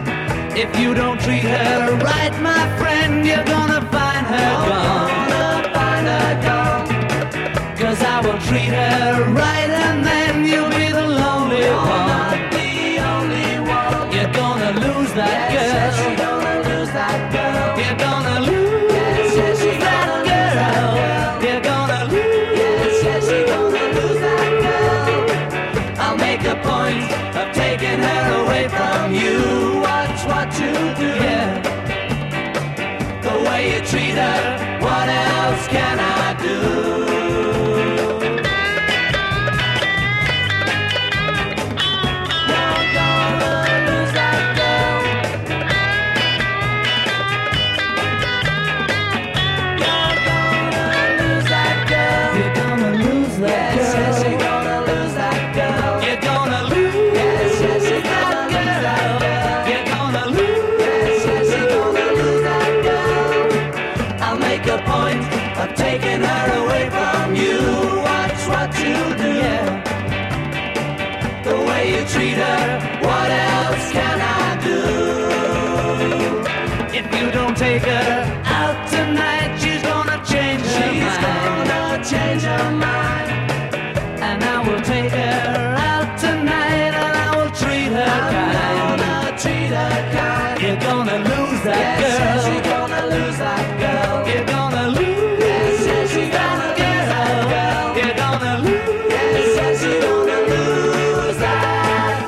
if you don't treat her right, my friend, you're gonna find her gone, gonna find her gone, cause I will treat her right, and then you'll be the lonely one, not the only one, you're gonna lose that girl, yes, yes, you're gonna lose that girl, you're gonna lose, yes, yes, you're that girl, you're gonna lose, yes, yes, you're gonna lose that girl, I'll make a point take her out tonight. She's gonna change her She's mind. gonna change her mind. And I will take her out tonight, and I will treat her I'm kind. Gonna treat her kind. You're gonna lose that yes, girl. Yes, you're gonna lose that girl. You're gonna lose yes, yes, you're gonna that, that girl. You're gonna lose yes, yes, you're gonna lose that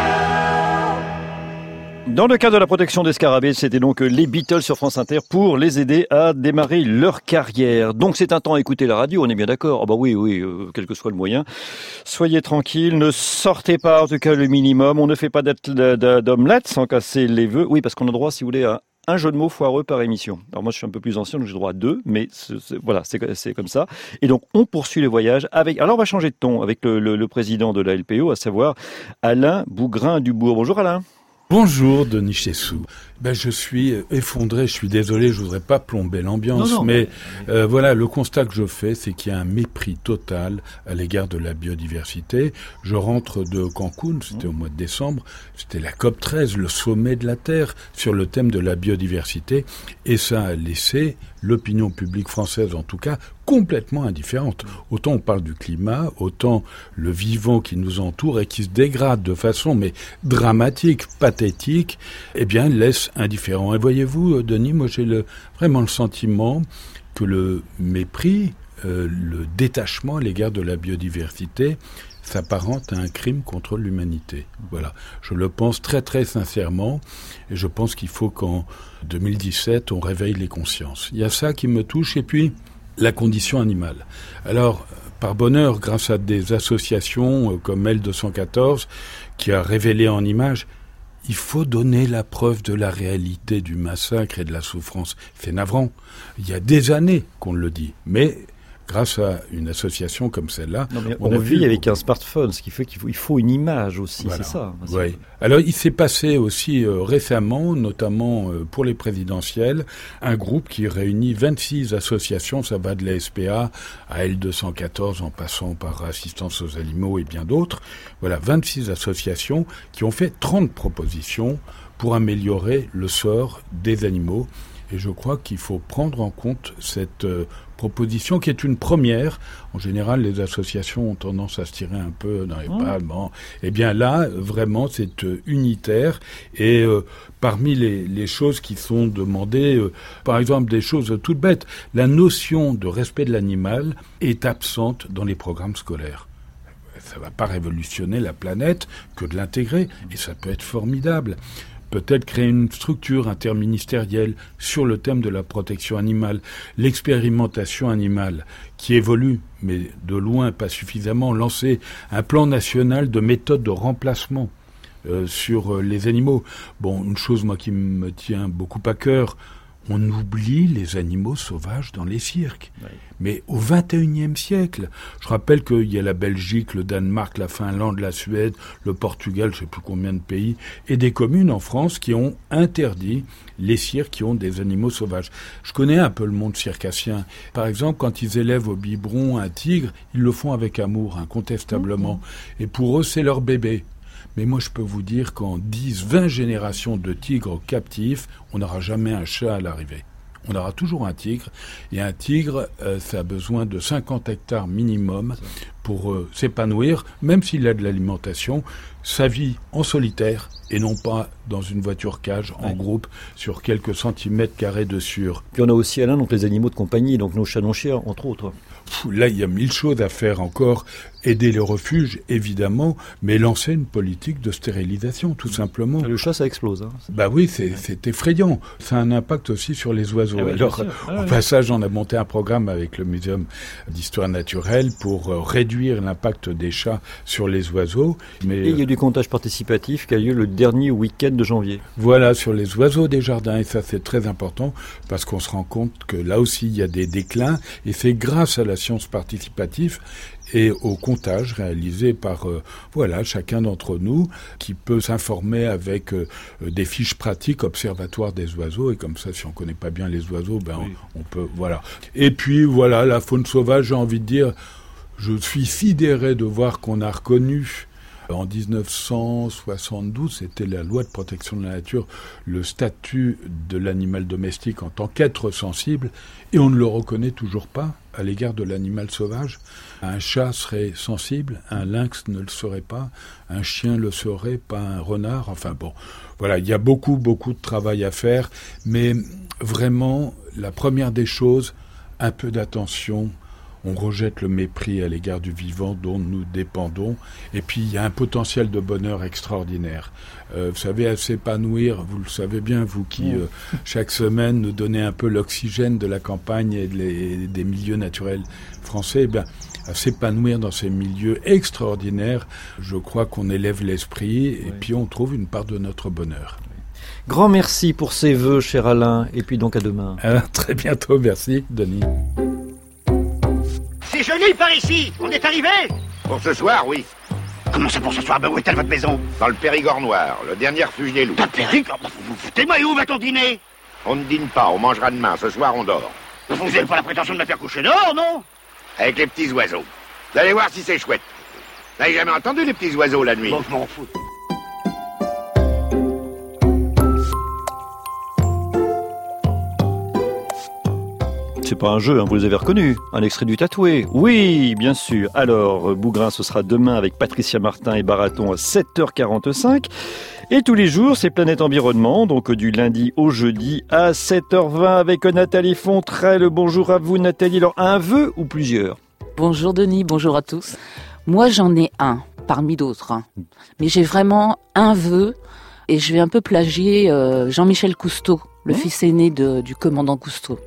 girl. Dans le cadre de la protection des scarabées, c'était donc les Beatles sur France Inter pour les aider à démarrer leur carrière. Donc c'est un temps à écouter la radio, on est bien d'accord. Ah bah oui, oui, euh, quel que soit le moyen. Soyez tranquilles, ne sortez pas, en tout cas le minimum. On ne fait pas d'omelette sans casser les vœux. Oui, parce qu'on a droit, si vous voulez, à un jeu de mots foireux par émission. Alors moi, je suis un peu plus ancien, donc j'ai droit à deux, mais c'est, c'est, voilà, c'est, c'est comme ça. Et donc, on poursuit le voyage avec... Alors, on va changer de ton avec le, le, le président de la L P O, à savoir Alain Bougrain-Dubourg. Bonjour Alain. Bonjour Denis Chessou. Ben, je suis effondré, je suis désolé, je voudrais pas plomber l'ambiance, non, non, mais euh, voilà, le constat que je fais, c'est qu'il y a un mépris total à l'égard de la biodiversité. Je rentre de Cancun, c'était au mois de décembre, c'était la COP treize, le sommet de la Terre, sur le thème de la biodiversité, et ça a laissé l'opinion publique française, en tout cas, complètement indifférente. Autant on parle du climat, autant le vivant qui nous entoure et qui se dégrade de façon mais dramatique, pathétique, eh bien laisse indifférent. Et voyez-vous, Denis, moi j'ai le, vraiment le sentiment que le mépris, euh, le détachement à l'égard de la biodiversité s'apparente à un crime contre l'humanité. Voilà, je le pense très très sincèrement, et je pense qu'il faut qu'en deux mille dix-sept, on réveille les consciences. Il y a ça qui me touche, et puis la condition animale. Alors, par bonheur, grâce à des associations comme L deux cent quatorze, qui a révélé en images, il faut donner la preuve de la réalité du massacre et de la souffrance. C'est navrant. Il y a des années qu'on le dit, mais grâce à une association comme celle-là... Non, mais on, on vit avec un smartphone, ce qui fait qu'il faut, il faut une image aussi, voilà. C'est ça. Oui. Alors, il s'est passé aussi euh, récemment, notamment euh, pour les présidentielles, un groupe qui réunit vingt-six associations, ça va de la S P A à L deux cent quatorze, en passant par Assistance aux animaux et bien d'autres. Voilà, vingt-six associations qui ont fait trente propositions pour améliorer le sort des animaux. Et je crois qu'il faut prendre en compte cette euh, proposition qui est une première. En général, les associations ont tendance à se tirer un peu dans les pattes. Bon. Eh bien là, vraiment, c'est euh, unitaire. Et euh, parmi les, les choses qui sont demandées, euh, par exemple, des choses toutes bêtes, la notion de respect de l'animal est absente dans les programmes scolaires. Ça ne va pas révolutionner la planète que de l'intégrer. Et ça peut être formidable. Peut-être créer une structure interministérielle sur le thème de la protection animale, l'expérimentation animale, qui évolue, mais de loin pas suffisamment, lancer un plan national de méthode de remplacement euh, sur euh, les animaux. Bon, une chose, moi, qui me tient beaucoup à cœur, on oublie les animaux sauvages dans les cirques. Oui. Mais au vingt et unième siècle, je rappelle qu'il y a la Belgique, le Danemark, la Finlande, la Suède, le Portugal, je ne sais plus combien de pays, et des communes en France qui ont interdit les cirques qui ont des animaux sauvages. Je connais un peu le monde circassien. Par exemple, quand ils élèvent au biberon un tigre, ils le font avec amour, incontestablement. Mmh. Et pour eux, c'est leur bébé. Mais moi, je peux vous dire qu'en dix, vingt générations de tigres captifs, on n'aura jamais un chat à l'arrivée. On aura toujours un tigre. Et un tigre, euh, ça a besoin de cinquante hectares minimum pour euh, s'épanouir, même s'il a de l'alimentation, sa vie en solitaire et non pas dans une voiture cage en ouais. groupe sur quelques centimètres carrés de sûr. Puis on a aussi, Alain, donc les animaux de compagnie, donc nos chats, nos chiens, entre autres. Là, il y a mille choses à faire encore. Aider les refuges, évidemment, mais lancer une politique de stérilisation, tout simplement. Le chat, ça explose. Hein. Bah oui, c'est, c'est effrayant. Ça a un impact aussi sur les oiseaux. Ah ouais, Alors, ah, au ouais. passage, on a monté un programme avec le Muséum d'histoire naturelle pour euh, réduire l'impact des chats sur les oiseaux. Mais, et il y a du comptage participatif qui a lieu le dernier week-end de janvier. Voilà, sur les oiseaux des jardins, et ça c'est très important, parce qu'on se rend compte que là aussi, il y a des déclins, et c'est grâce à la science participative et au comptage réalisé par euh, voilà chacun d'entre nous qui peut s'informer avec euh, des fiches pratiques observatoires des oiseaux, et comme ça, si on connaît pas bien les oiseaux, ben oui. on, on peut voilà. Et puis voilà, la faune sauvage, j'ai envie de dire, je suis sidéré de voir qu'on a reconnu En dix-neuf cent soixante-douze, c'était la loi de protection de la nature, le statut de l'animal domestique en tant qu'être sensible, et on ne le reconnaît toujours pas à l'égard de l'animal sauvage. Un chat serait sensible, un lynx ne le serait pas, un chien le serait, pas un renard. Enfin bon, voilà, il y a beaucoup, beaucoup de travail à faire, mais vraiment, la première des choses, un peu d'attention. On rejette le mépris à l'égard du vivant dont nous dépendons. Et puis, il y a un potentiel de bonheur extraordinaire. Euh, vous savez, à s'épanouir, vous le savez bien, vous qui, euh, chaque semaine, nous donnez un peu l'oxygène de la campagne et de les, des milieux naturels français, eh bien, à s'épanouir dans ces milieux extraordinaires, je crois qu'on élève l'esprit et oui. puis on trouve une part de notre bonheur. Grand merci pour ces vœux, cher Alain, et puis donc à demain. À très bientôt, merci, Denis. C'est joli par ici, on est arrivé. Pour ce soir, oui. Comment ça pour ce soir? Ben où est-elle votre maison? Dans le Périgord noir, le dernier refuge des loups. Dans le Périgord? Vous vous foutez-moi, et où va-t-on dîner? On ne dîne pas, on mangera demain, ce soir on dort. Vous n'avez pas la prétention de me faire coucher dehors, non? Avec les petits oiseaux. Vous allez voir si c'est chouette. Vous n'avez jamais entendu les petits oiseaux la nuit? Bon, je m'en fous. C'est pas un jeu, hein, vous les avez reconnus. Un extrait du Tatoué. Oui, bien sûr. Alors, Bougrain, ce sera demain avec Patricia Martin et Baraton à sept heures quarante-cinq. Et tous les jours, c'est Planète Environnement, donc du lundi au jeudi à sept heures vingt avec Nathalie Fontrelle. Bonjour à vous, Nathalie. Alors, un vœu ou plusieurs? Bonjour Denis, bonjour à tous. Moi, j'en ai un, parmi d'autres. Hein. Mais j'ai vraiment un vœu, et je vais un peu plagier euh, Jean-Michel Cousteau, le mmh. fils aîné de, du commandant Cousteau.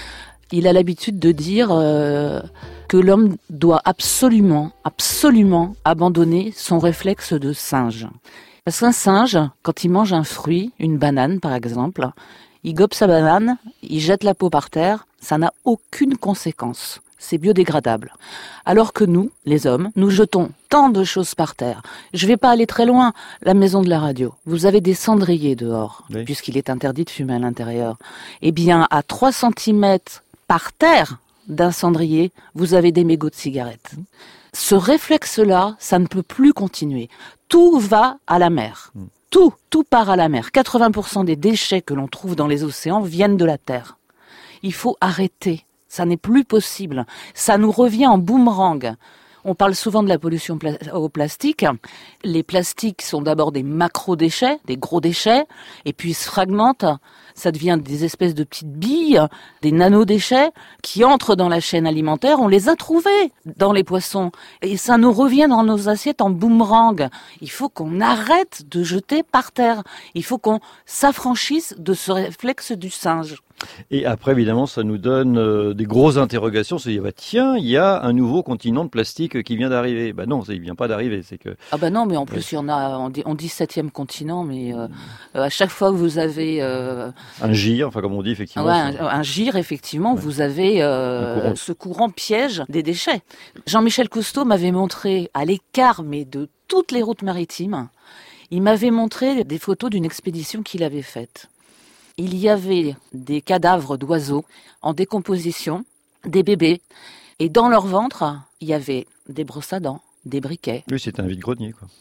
Il a l'habitude de dire euh, que l'homme doit absolument, absolument abandonner son réflexe de singe. Parce qu'un singe, quand il mange un fruit, une banane par exemple, il gobe sa banane, il jette la peau par terre, ça n'a aucune conséquence. C'est biodégradable. Alors que nous, les hommes, nous jetons tant de choses par terre. Je vais pas aller très loin. La maison de la radio. Vous avez des cendriers dehors, oui. puisqu'il est interdit de fumer à l'intérieur. Eh bien, à trois centimètres par terre d'un cendrier, vous avez des mégots de cigarettes. Ce réflexe-là, ça ne peut plus continuer. Tout va à la mer. Tout, tout part à la mer. quatre-vingts pour cent des déchets que l'on trouve dans les océans viennent de la terre. Il faut arrêter. Ça n'est plus possible. Ça nous revient en boomerang. On parle souvent de la pollution pla- au plastique. Les plastiques sont d'abord des macro-déchets, des gros déchets, et puis ils se fragmentent. Ça devient des espèces de petites billes, des nano-déchets qui entrent dans la chaîne alimentaire. On les a trouvés dans les poissons. Et ça nous revient dans nos assiettes en boomerang. Il faut qu'on arrête de jeter par terre. Il faut qu'on s'affranchisse de ce réflexe du singe. Et après, évidemment, ça nous donne euh, des grosses interrogations. C'est dire, bah, tiens, il y a un nouveau continent de plastique qui vient d'arriver. Bah non, ça, il vient pas d'arriver. C'est que... Ah bah non, mais en plus, il y en a, on dit, on dit septième continent, mais euh, à chaque fois que vous avez... Euh... Un gire, enfin comme on dit, effectivement. Ouais, un, un gire, effectivement, ouais. Vous avez euh, courant. ce courant piège des déchets. Jean-Michel Cousteau m'avait montré, à l'écart, mais de toutes les routes maritimes, il m'avait montré des photos d'une expédition qu'il avait faite. Il y avait des cadavres d'oiseaux en décomposition, des bébés, et dans leur ventre, il y avait des brosses à dents, des briquets. Oui, c'était un vide-grenier, quoi.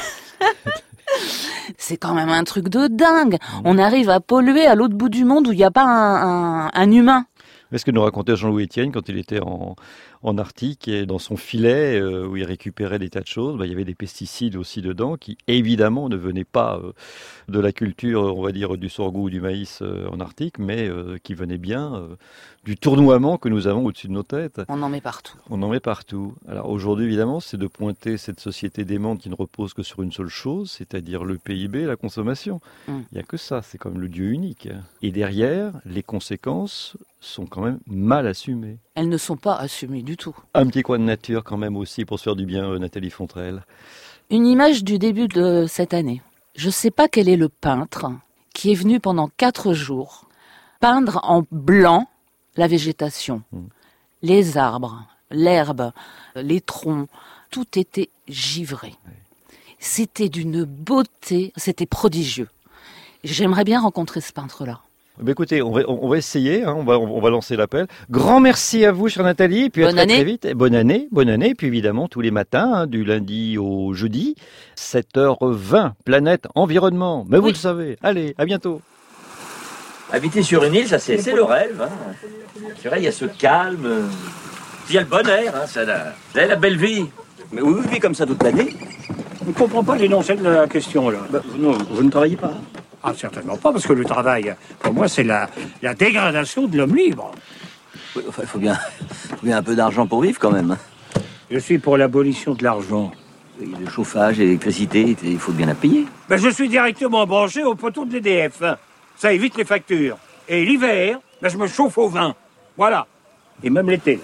C'est quand même un truc de dingue. On arrive à polluer à l'autre bout du monde où il n'y a pas un, un, un humain. Est-ce que nous racontait Jean-Louis Etienne quand il était en, en Arctique et dans son filet euh, où il récupérait des tas de choses, bah, il y avait des pesticides aussi dedans qui évidemment ne venaient pas euh, de la culture, on va dire, du sorgho ou du maïs euh, en Arctique, mais euh, qui venaient bien euh, du tournoiement que nous avons au-dessus de nos têtes. On en met partout. On en met partout. Alors aujourd'hui, évidemment, c'est de pointer cette société démente qui ne repose que sur une seule chose, c'est-à-dire le P I B, la consommation. Mm. Il n'y a que ça, c'est comme le Dieu unique. Et derrière, les conséquences sont quand même mal assumées. Elles ne sont pas assumées du tout. Un petit coin de nature quand même aussi pour se faire du bien, Nathalie Fontrelle. Une image du début de cette année. Je ne sais pas quel est le peintre qui est venu pendant quatre jours peindre en blanc la végétation, mmh. les arbres, l'herbe, les troncs, tout était givré. Oui. C'était d'une beauté, c'était prodigieux. J'aimerais bien rencontrer ce peintre-là. Bah écoutez, on va, on va essayer, hein, on, va, on va lancer l'appel. Grand merci à vous, chère Nathalie, et puis bonne à très, année. très vite. Bonne année, bonne année, et puis évidemment tous les matins, hein, du lundi au jeudi, sept heures vingt, Planète Environnement. Mais oui. Vous le savez. Allez, à bientôt. Habiter sur une île, ça c'est, c'est le rêve. Hein. C'est vrai, il y a ce calme, il y a le bon air, hein, ça, la, la, la belle vie. Mais vous vivez comme ça toute l'année? Je ne comprends pas l'énoncé de la question, là. Bah, non, vous ne travaillez pas? Ah, certainement pas, parce que le travail, pour moi, c'est la, la dégradation de l'homme libre. Oui, enfin, il faut bien, faut bien un peu d'argent pour vivre, quand même. Je suis pour l'abolition de l'argent. Oui, le chauffage, l'électricité, il faut bien la payer. Ben, je suis directement branché au poteau de l'E D F. Hein. Ça évite les factures. Et l'hiver, ben, je me chauffe au vin. Voilà. Et même l'été.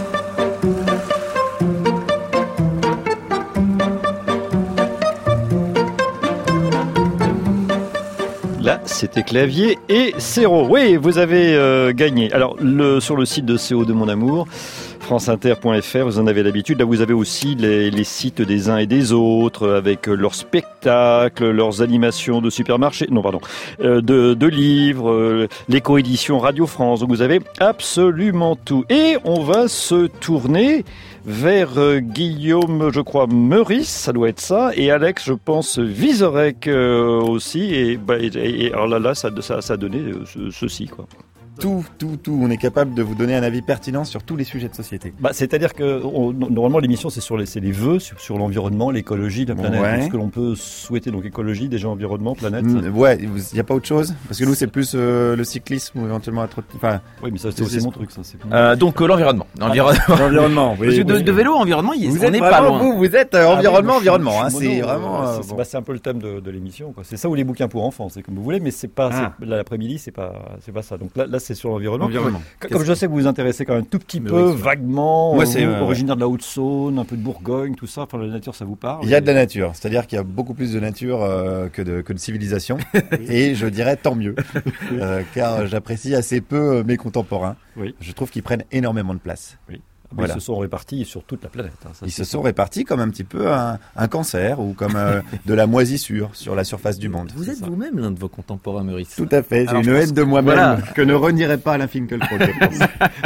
Là, c'était Clavier et Serrault. Oui, vous avez euh, gagné. Alors, le, sur le site de C O deux Mon Amour, franceinter point f r, vous en avez l'habitude. Là, vous avez aussi les, les sites des uns et des autres, avec leurs spectacles, leurs animations de supermarchés, non, pardon, euh, de, de livres, euh, les coéditions Radio France. Donc, vous avez absolument tout. Et on va se tourner vers euh, Guillaume, je crois, Meurice, ça doit être ça, et Alex, je pense, Vizorek euh, aussi. Et, bah, et, et alors là, là ça, ça, ça a donné euh, ce, ceci, quoi. Tout, tout, tout. On est capable de vous donner un avis pertinent sur tous les sujets de société. Bah, c'est-à-dire que on, normalement l'émission c'est sur les, c'est les vœux sur, sur l'environnement, l'écologie, la planète. Ouais. Ce que l'on peut souhaiter, donc écologie, déjà environnement, planète. Mmh, ouais, il n'y a pas autre chose parce que nous c'est plus euh, le cyclisme ou éventuellement être. Enfin. Oui, mais ça c'est, c'est aussi mon truc. Ça, c'est... Euh, donc euh, l'environnement. L'environnement. Ah, l'environnement. Oui, parce que oui, de, oui. de vélo, environnement, il, vous on n'est pas loin. Vous, vous êtes euh, environnement, ah, oui, environnement. Hein, mono, c'est vraiment. Euh, c'est, bon. bah, c'est un peu le thème de, de l'émission. Quoi. C'est ça ou les bouquins pour enfants, c'est comme vous voulez, mais c'est pas ah. c'est, l'après-midi, c'est pas, c'est pas ça. Donc là, là c'est sur l'environnement. Environnement. Comme je sais que vous vous intéressez quand même tout petit peu, oui, vaguement, moi, c'est, vous, euh, originaire de la Haute-Saône, un peu de Bourgogne, tout ça, enfin la nature ça vous parle? Il y a de la nature, c'est-à-dire qu'il y a beaucoup plus de nature euh, que, de, que de civilisation, et je dirais tant mieux, euh, car j'apprécie assez peu mes contemporains, oui. Je trouve qu'ils prennent énormément de place. Oui. Voilà. Ils se sont répartis sur toute la planète. Hein, ça, ils se sont répartis comme un petit peu un, un cancer ou comme euh, de la moisissure sur la surface du monde. Vous êtes ça. Vous-même l'un de vos contemporains, Meurice. Tout à fait. C'est une haine de moi-même voilà. que ne renierait pas Alain Finkielkraut, je pense.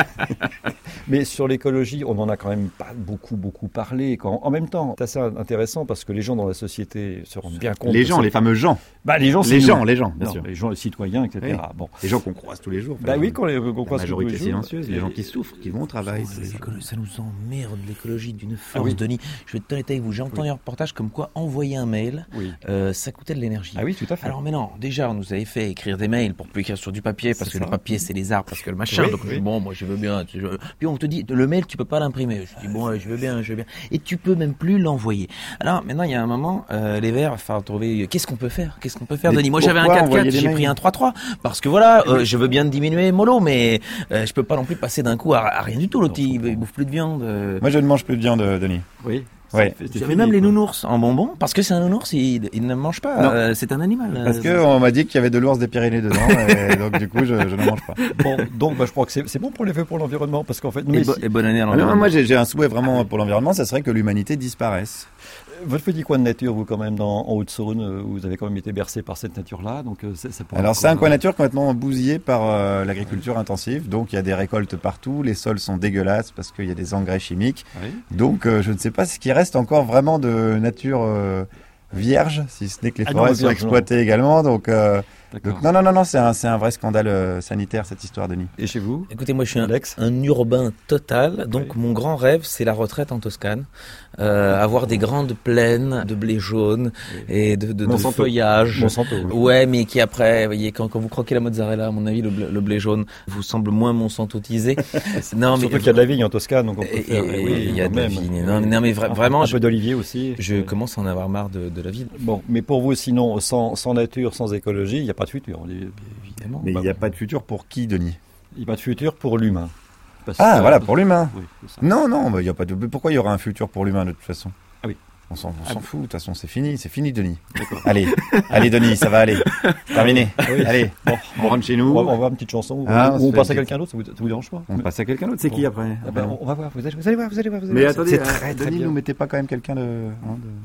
Mais sur l'écologie, on n'en a quand même pas beaucoup, beaucoup parlé. Quand, en même temps, c'est assez intéressant parce que les gens dans la société se rendent bien compte. Les gens, les fameux gens. Bah, les gens, les gens, les gens, bien non, sûr. Les gens, les citoyens, et cetera. Oui. Bon. Les gens qu'on croise tous les jours. Bah oui, qu'on, les, qu'on croise tous les jours. La majorité silencieuse, les gens qui souffrent, qui vont au travail. Ça nous emmerde l'écologie d'une force, ah oui. Denis. Je vais être honnête avec vous. J'ai entendu oui. un reportage comme quoi envoyer un mail, oui. euh, ça coûtait de l'énergie. Ah oui, tout à fait. Alors maintenant, déjà, on nous avait fait écrire des mails pour plus écrire sur du papier parce c'est que ça. Le papier c'est les arbres, parce que le machin. Oui, donc oui. bon, moi je veux bien. Je... Puis on te dit le mail, tu peux pas l'imprimer. Je dis bon, je veux bien, je veux bien. Et tu peux même plus l'envoyer. Alors maintenant, il y a un moment, euh, les Verts, enfin trouver. Qu'est-ce qu'on peut faire Qu'est-ce qu'on peut faire, mais Denis? Moi, j'avais un quatre-quatre, j'ai pris un trois-trois parce que voilà, euh, je veux bien diminuer mollo, mais euh, je peux pas non plus passer d'un coup à, à rien du tout. L'autre, il, il bouffe plus de viande. Euh... Moi, je ne mange plus de viande, Denis. Oui. Ouais. J'avais même les nounours en bonbons parce que c'est un nounours, il, il ne mange pas. Euh, c'est un animal. Parce que on m'a dit qu'il y avait de l'ours des Pyrénées dedans, et donc du coup je, je ne mange pas. Bon, donc bah, je crois que c'est, c'est bon pour les vœux pour l'environnement parce qu'en fait. Nous, et, bo- et bonne année à l'environnement. Ah non, moi j'ai, j'ai un souhait vraiment pour l'environnement, ça serait que l'humanité disparaisse. Votre petit coin de nature, vous quand même dans, en Haute-Saône, vous avez quand même été bercé par cette nature-là, donc c'est, ça pourrait. Alors c'est un coin de nature complètement bousillé par euh, l'agriculture intensive, donc il y a des récoltes partout, les sols sont dégueulasses parce qu'il y a des engrais chimiques, oui. donc euh, je ne sais pas ce qui reste encore vraiment de nature euh, vierge, si ce n'est que les ah forêts non, sont exploitées non. également, donc. Euh, Donc, non, non, non, non, c'est un, c'est un vrai scandale euh, sanitaire, cette histoire, Denis. Et chez vous? Écoutez, moi, je suis un, un urbain total. Donc, oui. Mon grand rêve, c'est la retraite en Toscane. Euh, avoir des grandes plaines de blé jaune oui. et de, de, de feuillage. Monsanto. Oui. Ouais, mais qui après, vous voyez, quand, quand vous croquez la mozzarella, à mon avis, le blé, le blé jaune vous semble moins monsantotisé. non, mais surtout qu'il y a de la vigne en Toscane, donc on peut et, faire. Et, oui, il y a de la vigne. Non, non, mais vra- vraiment. Un peu d'olivier aussi. Je oui. commence à en avoir marre de, de la ville. Bon, mais pour vous, sinon, sans, sans nature, sans écologie, il n'y a pas de futur. Évidemment. Mais il n'y a pas de futur pour qui, Denis? Il n'y a pas de futur pour l'humain. Parce ah, que, voilà, pour l'humain. Oui, non, non, bah, y a pas de... pourquoi il y aura un futur pour l'humain de toute façon? Ah oui. On s'en, on s'en ah fout, de toute façon, c'est fini, c'est fini, Denis. D'accord. Allez, allez, Denis, ça va aller. Terminé. Ah oui. Allez, bon, on rentre chez nous. On va, on va une petite chanson. Ah, ou on, on passe à quelqu'un d'autre, ça vous, ça vous dérange pas? On passe à quelqu'un d'autre, c'est bon. Qui après ah ben, on, on va voir, vous allez, vous allez voir, vous allez voir. Vous allez Mais voir. attendez, c'est très, très Denis, bien. Nous mettez pas quand même quelqu'un de... Hein, de...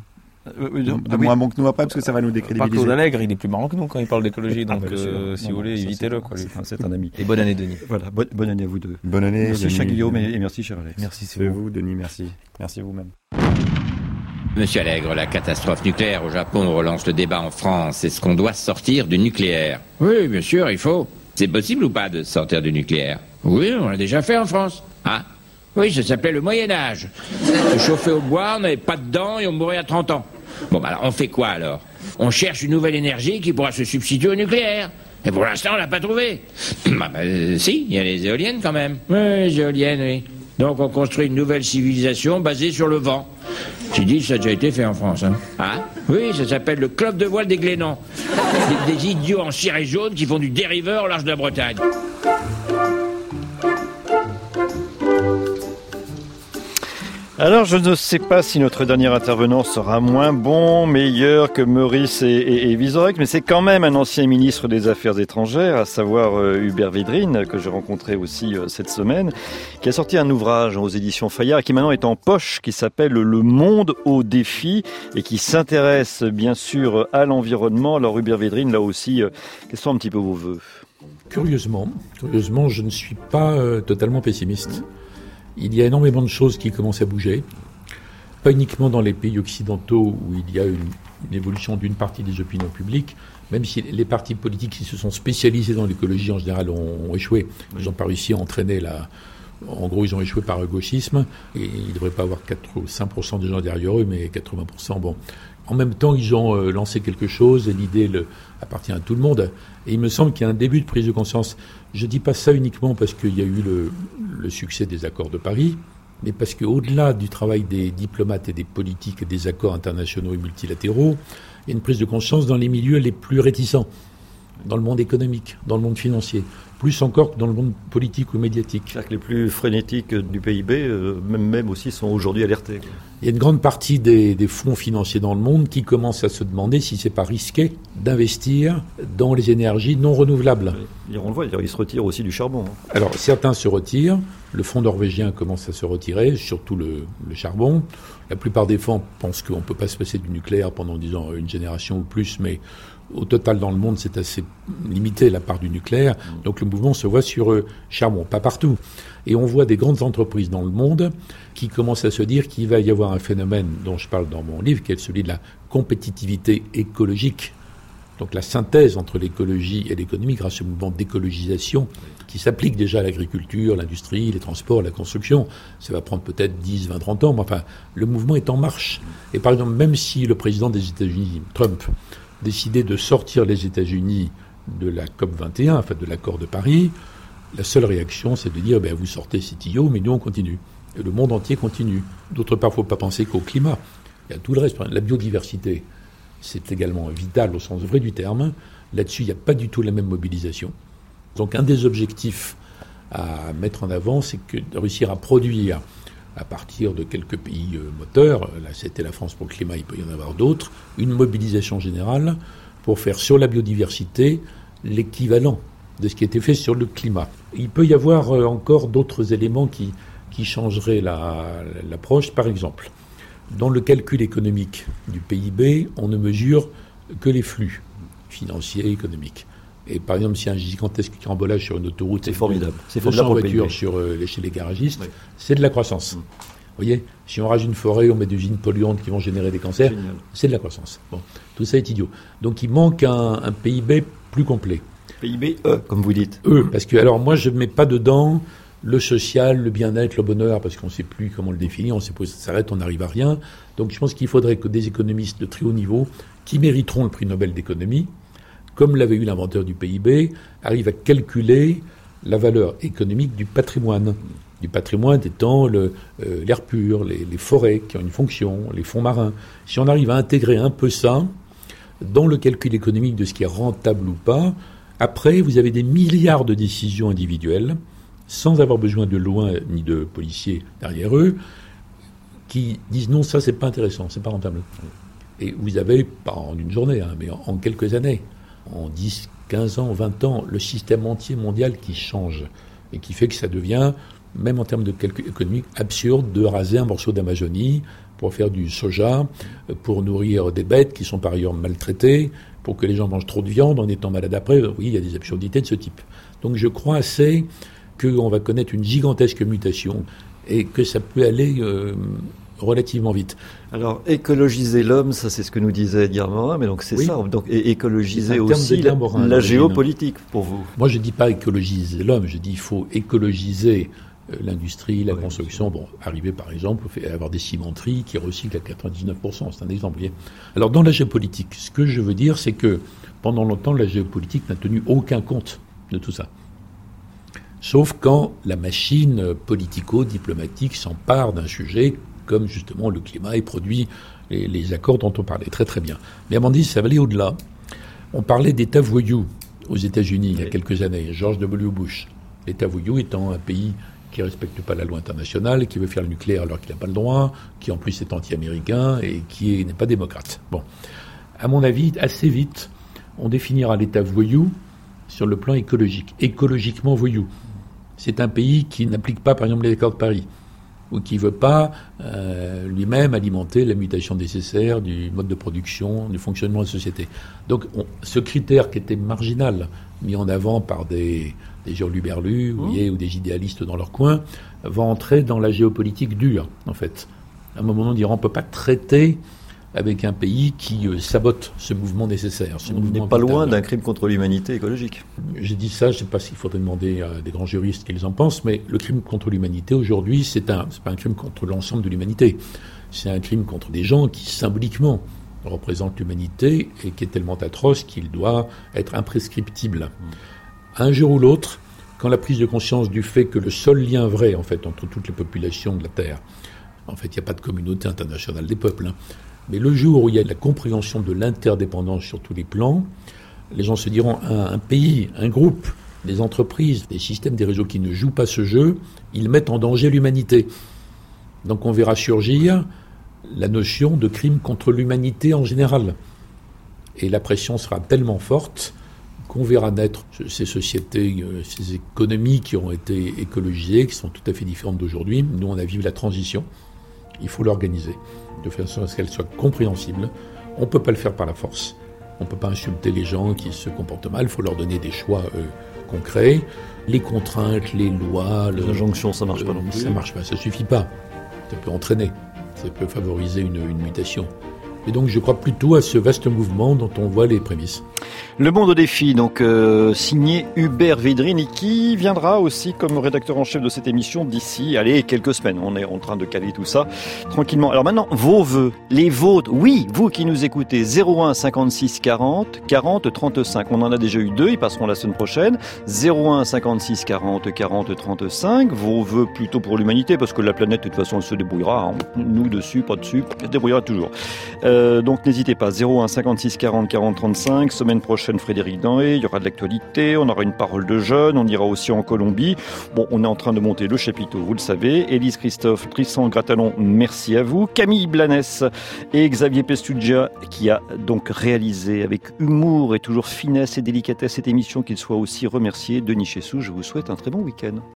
euh, de ah, moins oui. bon que nous après, parce que ça va nous décrédibiliser. Claude Allègre, il est plus marrant que nous quand il parle d'écologie, donc ah, bah, euh, si non, vous voulez, non, évitez-le. Quoi, c'est, c'est un ami. Et bonne année, Denis. Voilà, bonne, bonne année à vous deux. Bonne année, merci, Denis. cher Guillaume, et, et merci, cher Alex. Merci, c'est vous. vous, Denis, merci. Merci vous-même. Monsieur Allègre, la catastrophe nucléaire au Japon relance le débat en France. Est-ce qu'on doit sortir du nucléaire? Oui, bien sûr, il faut. C'est possible ou pas de sortir du nucléaire? Oui, on l'a déjà fait en France. Ah? Oui, ça s'appelait le Moyen-Âge. Se chauffer au bois, on n'avait pas de dents et on mourait à trente ans. Bon, bah alors, on fait quoi alors? On cherche une nouvelle énergie qui pourra se substituer au nucléaire. Et pour l'instant, on l'a pas trouvé. Bah, bah euh, si, il y a les éoliennes quand même. Oui, les éoliennes, oui. Donc on construit une nouvelle civilisation basée sur le vent. J'ai dit, ça a déjà été fait en France. Hein. Ah? Oui, ça s'appelle le club de voile des Glénans. Des, des idiots en ciré jaune qui font du dériveur au large de la Bretagne. Alors, je ne sais pas si notre dernier intervenant sera moins bon, meilleur que Meurice et, et, et Vizorek, mais c'est quand même un ancien ministre des Affaires étrangères, à savoir euh, Hubert Védrine, que j'ai rencontré aussi euh, cette semaine, qui a sorti un ouvrage aux éditions Fayard, qui maintenant est en poche, qui s'appelle « Le monde au défi » et qui s'intéresse bien sûr à l'environnement. Alors Hubert Védrine, là aussi, euh, quels sont un petit peu vos vœux? Curieusement, curieusement, je ne suis pas euh, totalement pessimiste. Il y a énormément de choses qui commencent à bouger, pas uniquement dans les pays occidentaux où il y a une, une évolution d'une partie des opinions publiques, même si les partis politiques qui se sont spécialisés dans l'écologie en général ont, ont échoué. Ils n'ont pas réussi à entraîner la... En gros, ils ont échoué par gauchisme, et ils ne devraient pas avoir quatre ou cinq pour cent des gens derrière eux, mais quatre-vingts pour cent, bon. En même temps, ils ont euh, lancé quelque chose, et l'idée le, appartient à tout le monde. Et il me semble qu'il y a un début de prise de conscience. Je ne dis pas ça uniquement parce qu'il y a eu le, le succès des accords de Paris, mais parce qu'au-delà du travail des diplomates et des politiques et des accords internationaux et multilatéraux, il y a une prise de conscience dans les milieux les plus réticents, dans le monde économique, dans le monde financier, plus encore que dans le monde politique ou médiatique. C'est-à-dire que les plus frénétiques du P I B, euh, même, même aussi, sont aujourd'hui alertés. Il y a une grande partie des, des fonds financiers dans le monde qui commencent à se demander si c'est pas risqué d'investir dans les énergies non renouvelables. Et on le voit, ils se retirent aussi du charbon. Alors, certains se retirent. Le fonds norvégien commence à se retirer, surtout le, le charbon. La plupart des fonds pensent qu'on ne peut pas se passer du nucléaire pendant, disons, une génération ou plus, mais au total, dans le monde, c'est assez limité, la part du nucléaire. Donc le mouvement se voit sur euh, charbon, pas partout. Et on voit des grandes entreprises dans le monde qui commencent à se dire qu'il va y avoir un phénomène dont je parle dans mon livre, qui est celui de la compétitivité écologique. Donc la synthèse entre l'écologie et l'économie grâce au mouvement d'écologisation qui s'applique déjà à l'agriculture, l'industrie, les transports, la construction. Ça va prendre peut-être dix, vingt, trente ans, mais enfin, le mouvement est en marche. Et par exemple, même si le président des États-Unis, Trump, décidé de sortir les États-Unis de la COP vingt et un, enfin de l'accord de Paris, la seule réaction, c'est de dire ben, vous sortez, c'est idiot, mais nous on continue. Et le monde entier continue. D'autre part, il ne faut pas penser qu'au climat. Il y a tout le reste. La biodiversité, c'est également vital au sens vrai du terme. Là-dessus, il n'y a pas du tout la même mobilisation. Donc un des objectifs à mettre en avant, c'est que de réussir à produire à partir de quelques pays euh, moteurs, là c'était la France pour le climat, il peut y en avoir d'autres, une mobilisation générale pour faire sur la biodiversité l'équivalent de ce qui a été fait sur le climat. Il peut y avoir euh, encore d'autres éléments qui, qui changeraient la, l'approche. Par exemple, dans le calcul économique du P I B, on ne mesure que les flux financiers, économiques. Et par exemple, s'il y a un gigantesque carambolage sur une autoroute, c'est formidable. C'est formidable pour voitures sur euh, chez les garagistes, oui. C'est de la croissance. Mmh. Vous voyez, si on rage une forêt, on met des usines polluantes qui vont générer des cancers, génial. C'est de la croissance. Bon, tout ça est idiot. Donc il manque un, un P I B plus complet. P I B E, comme vous dites. E, parce que alors moi je ne mets pas dedans le social, le bien-être, le bonheur, parce qu'on ne sait plus comment le définir, on sait pas où ça s'arrête, on n'arrive à rien. Donc je pense qu'il faudrait que des économistes de très haut niveau, qui mériteront le prix Nobel d'économie, comme l'avait eu l'inventeur du P I B, arrive à calculer la valeur économique du patrimoine. Du patrimoine étant le, euh, l'air pur, les, les forêts qui ont une fonction, les fonds marins. Si on arrive à intégrer un peu ça dans le calcul économique de ce qui est rentable ou pas, après, vous avez des milliards de décisions individuelles, sans avoir besoin de lois ni de policiers derrière eux, qui disent non, ça c'est pas intéressant, c'est pas rentable. Et vous avez, pas en une journée, hein, mais en, en quelques années, en dix, quinze ans, vingt ans, le système entier mondial qui change et qui fait que ça devient même en termes de calcul économique, absurde de raser un morceau d'Amazonie pour faire du soja, pour nourrir des bêtes qui sont par ailleurs maltraitées, pour que les gens mangent trop de viande en étant malades après. Oui, il y a des absurdités de ce type. Donc je crois assez qu'on va connaître une gigantesque mutation et que ça peut aller euh, relativement vite. Alors, écologiser l'homme, ça c'est ce que nous disait Edgar Morin, mais donc c'est oui. ça. Donc, et écologiser aussi la, Morin, la géopolitique pour vous. Moi je ne dis pas écologiser l'homme, je dis qu'il faut écologiser euh, l'industrie, la ouais, construction. Bon, arriver par exemple à avoir des cimenteries qui recyclent à quatre-vingt-dix-neuf pour cent, c'est un exemple. Alors dans la géopolitique, ce que je veux dire, c'est que pendant longtemps, la géopolitique n'a tenu aucun compte de tout ça. Sauf quand la machine politico-diplomatique s'empare d'un sujet comme justement le climat et produit les, les accords dont on parlait très très bien. Mais à mon avis, ça va aller au-delà. On parlait d'État voyou aux États-Unis il y a quelques années, George W. Bush. L'État voyou étant un pays qui ne respecte pas la loi internationale, qui veut faire le nucléaire alors qu'il n'a pas le droit, qui en plus est anti-américain et qui est, n'est pas démocrate. Bon, à mon avis, assez vite, on définira l'État voyou sur le plan écologique, écologiquement voyou. C'est un pays qui n'applique pas, par exemple, les accords de Paris, ou qui ne veut pas euh, lui-même alimenter la mutation nécessaire du mode de production, du fonctionnement de la société. Donc on, ce critère qui était marginal, mis en avant par des, des hurluberlus, vous voyez, ou des idéalistes dans leur coin, va entrer dans la géopolitique dure, en fait. À un moment, on dira on ne peut pas traiter avec un pays qui euh, sabote ce mouvement nécessaire. Ce on n'est pas loin d'un crime contre l'humanité écologique. J'ai dit ça, je ne sais pas s'il faudrait demander à des grands juristes qu'ils en pensent, mais le crime contre l'humanité aujourd'hui, c'est un, c'est pas un crime contre l'ensemble de l'humanité. C'est un crime contre des gens qui symboliquement représentent l'humanité et qui est tellement atroce qu'il doit être imprescriptible. Mmh. Un jour ou l'autre, quand la prise de conscience du fait que le seul lien vrai, en fait, entre toutes les populations de la Terre, en fait, il n'y a pas de communauté internationale des peuples, hein, mais le jour où il y a la compréhension de l'interdépendance sur tous les plans, les gens se diront un, un pays, un groupe, des entreprises, des systèmes, des réseaux qui ne jouent pas ce jeu, ils mettent en danger l'humanité. Donc on verra surgir la notion de crime contre l'humanité en général. Et la pression sera tellement forte qu'on verra naître ces sociétés, ces économies qui ont été écologisées, qui sont tout à fait différentes d'aujourd'hui. Nous, on a vécu la transition. Il faut l'organiser de façon à ce qu'elle soit compréhensible. On ne peut pas le faire par la force. On ne peut pas insulter les gens qui se comportent mal. Il faut leur donner des choix euh, concrets. Les contraintes, les lois... Les injonctions, ça ne marche euh, pas non plus. Ça ne marche pas, ça ne suffit pas. Ça peut entraîner. Ça peut favoriser une, une mutation. Et donc je crois plutôt à ce vaste mouvement dont on voit les prémices. Le Monde au défi, donc euh, signé Hubert Védrine, qui viendra aussi comme rédacteur en chef de cette émission d'ici, allez, quelques semaines. On est en train de caler tout ça tranquillement. Alors maintenant, vos vœux, les vôtres, oui, vous qui nous écoutez, zéro un cinquante-six quarante quarante trente-cinq. On en a déjà eu deux, ils passeront la semaine prochaine. zéro un cinquante-six quarante quarante trente-cinq. Vos vœux plutôt pour l'humanité, parce que la planète, de toute façon, elle se débrouillera. Hein. Nous dessus, pas dessus, elle se débrouillera toujours. Euh, donc n'hésitez pas, zéro un cinquante-six quarante quarante trente-cinq. Semaine prochaine, Frédéric Danhé, il y aura de l'actualité, on aura une parole de jeune, on ira aussi en Colombie. Bon, on est en train de monter le chapiteau, vous le savez. Élise Christophe, Tristan Gratalon, merci à vous. Camille Blanes et Xavier Pestugia, qui a donc réalisé avec humour et toujours finesse et délicatesse cette émission, qu'il soit aussi remercié. Denis Chessou, je vous souhaite un très bon week-end.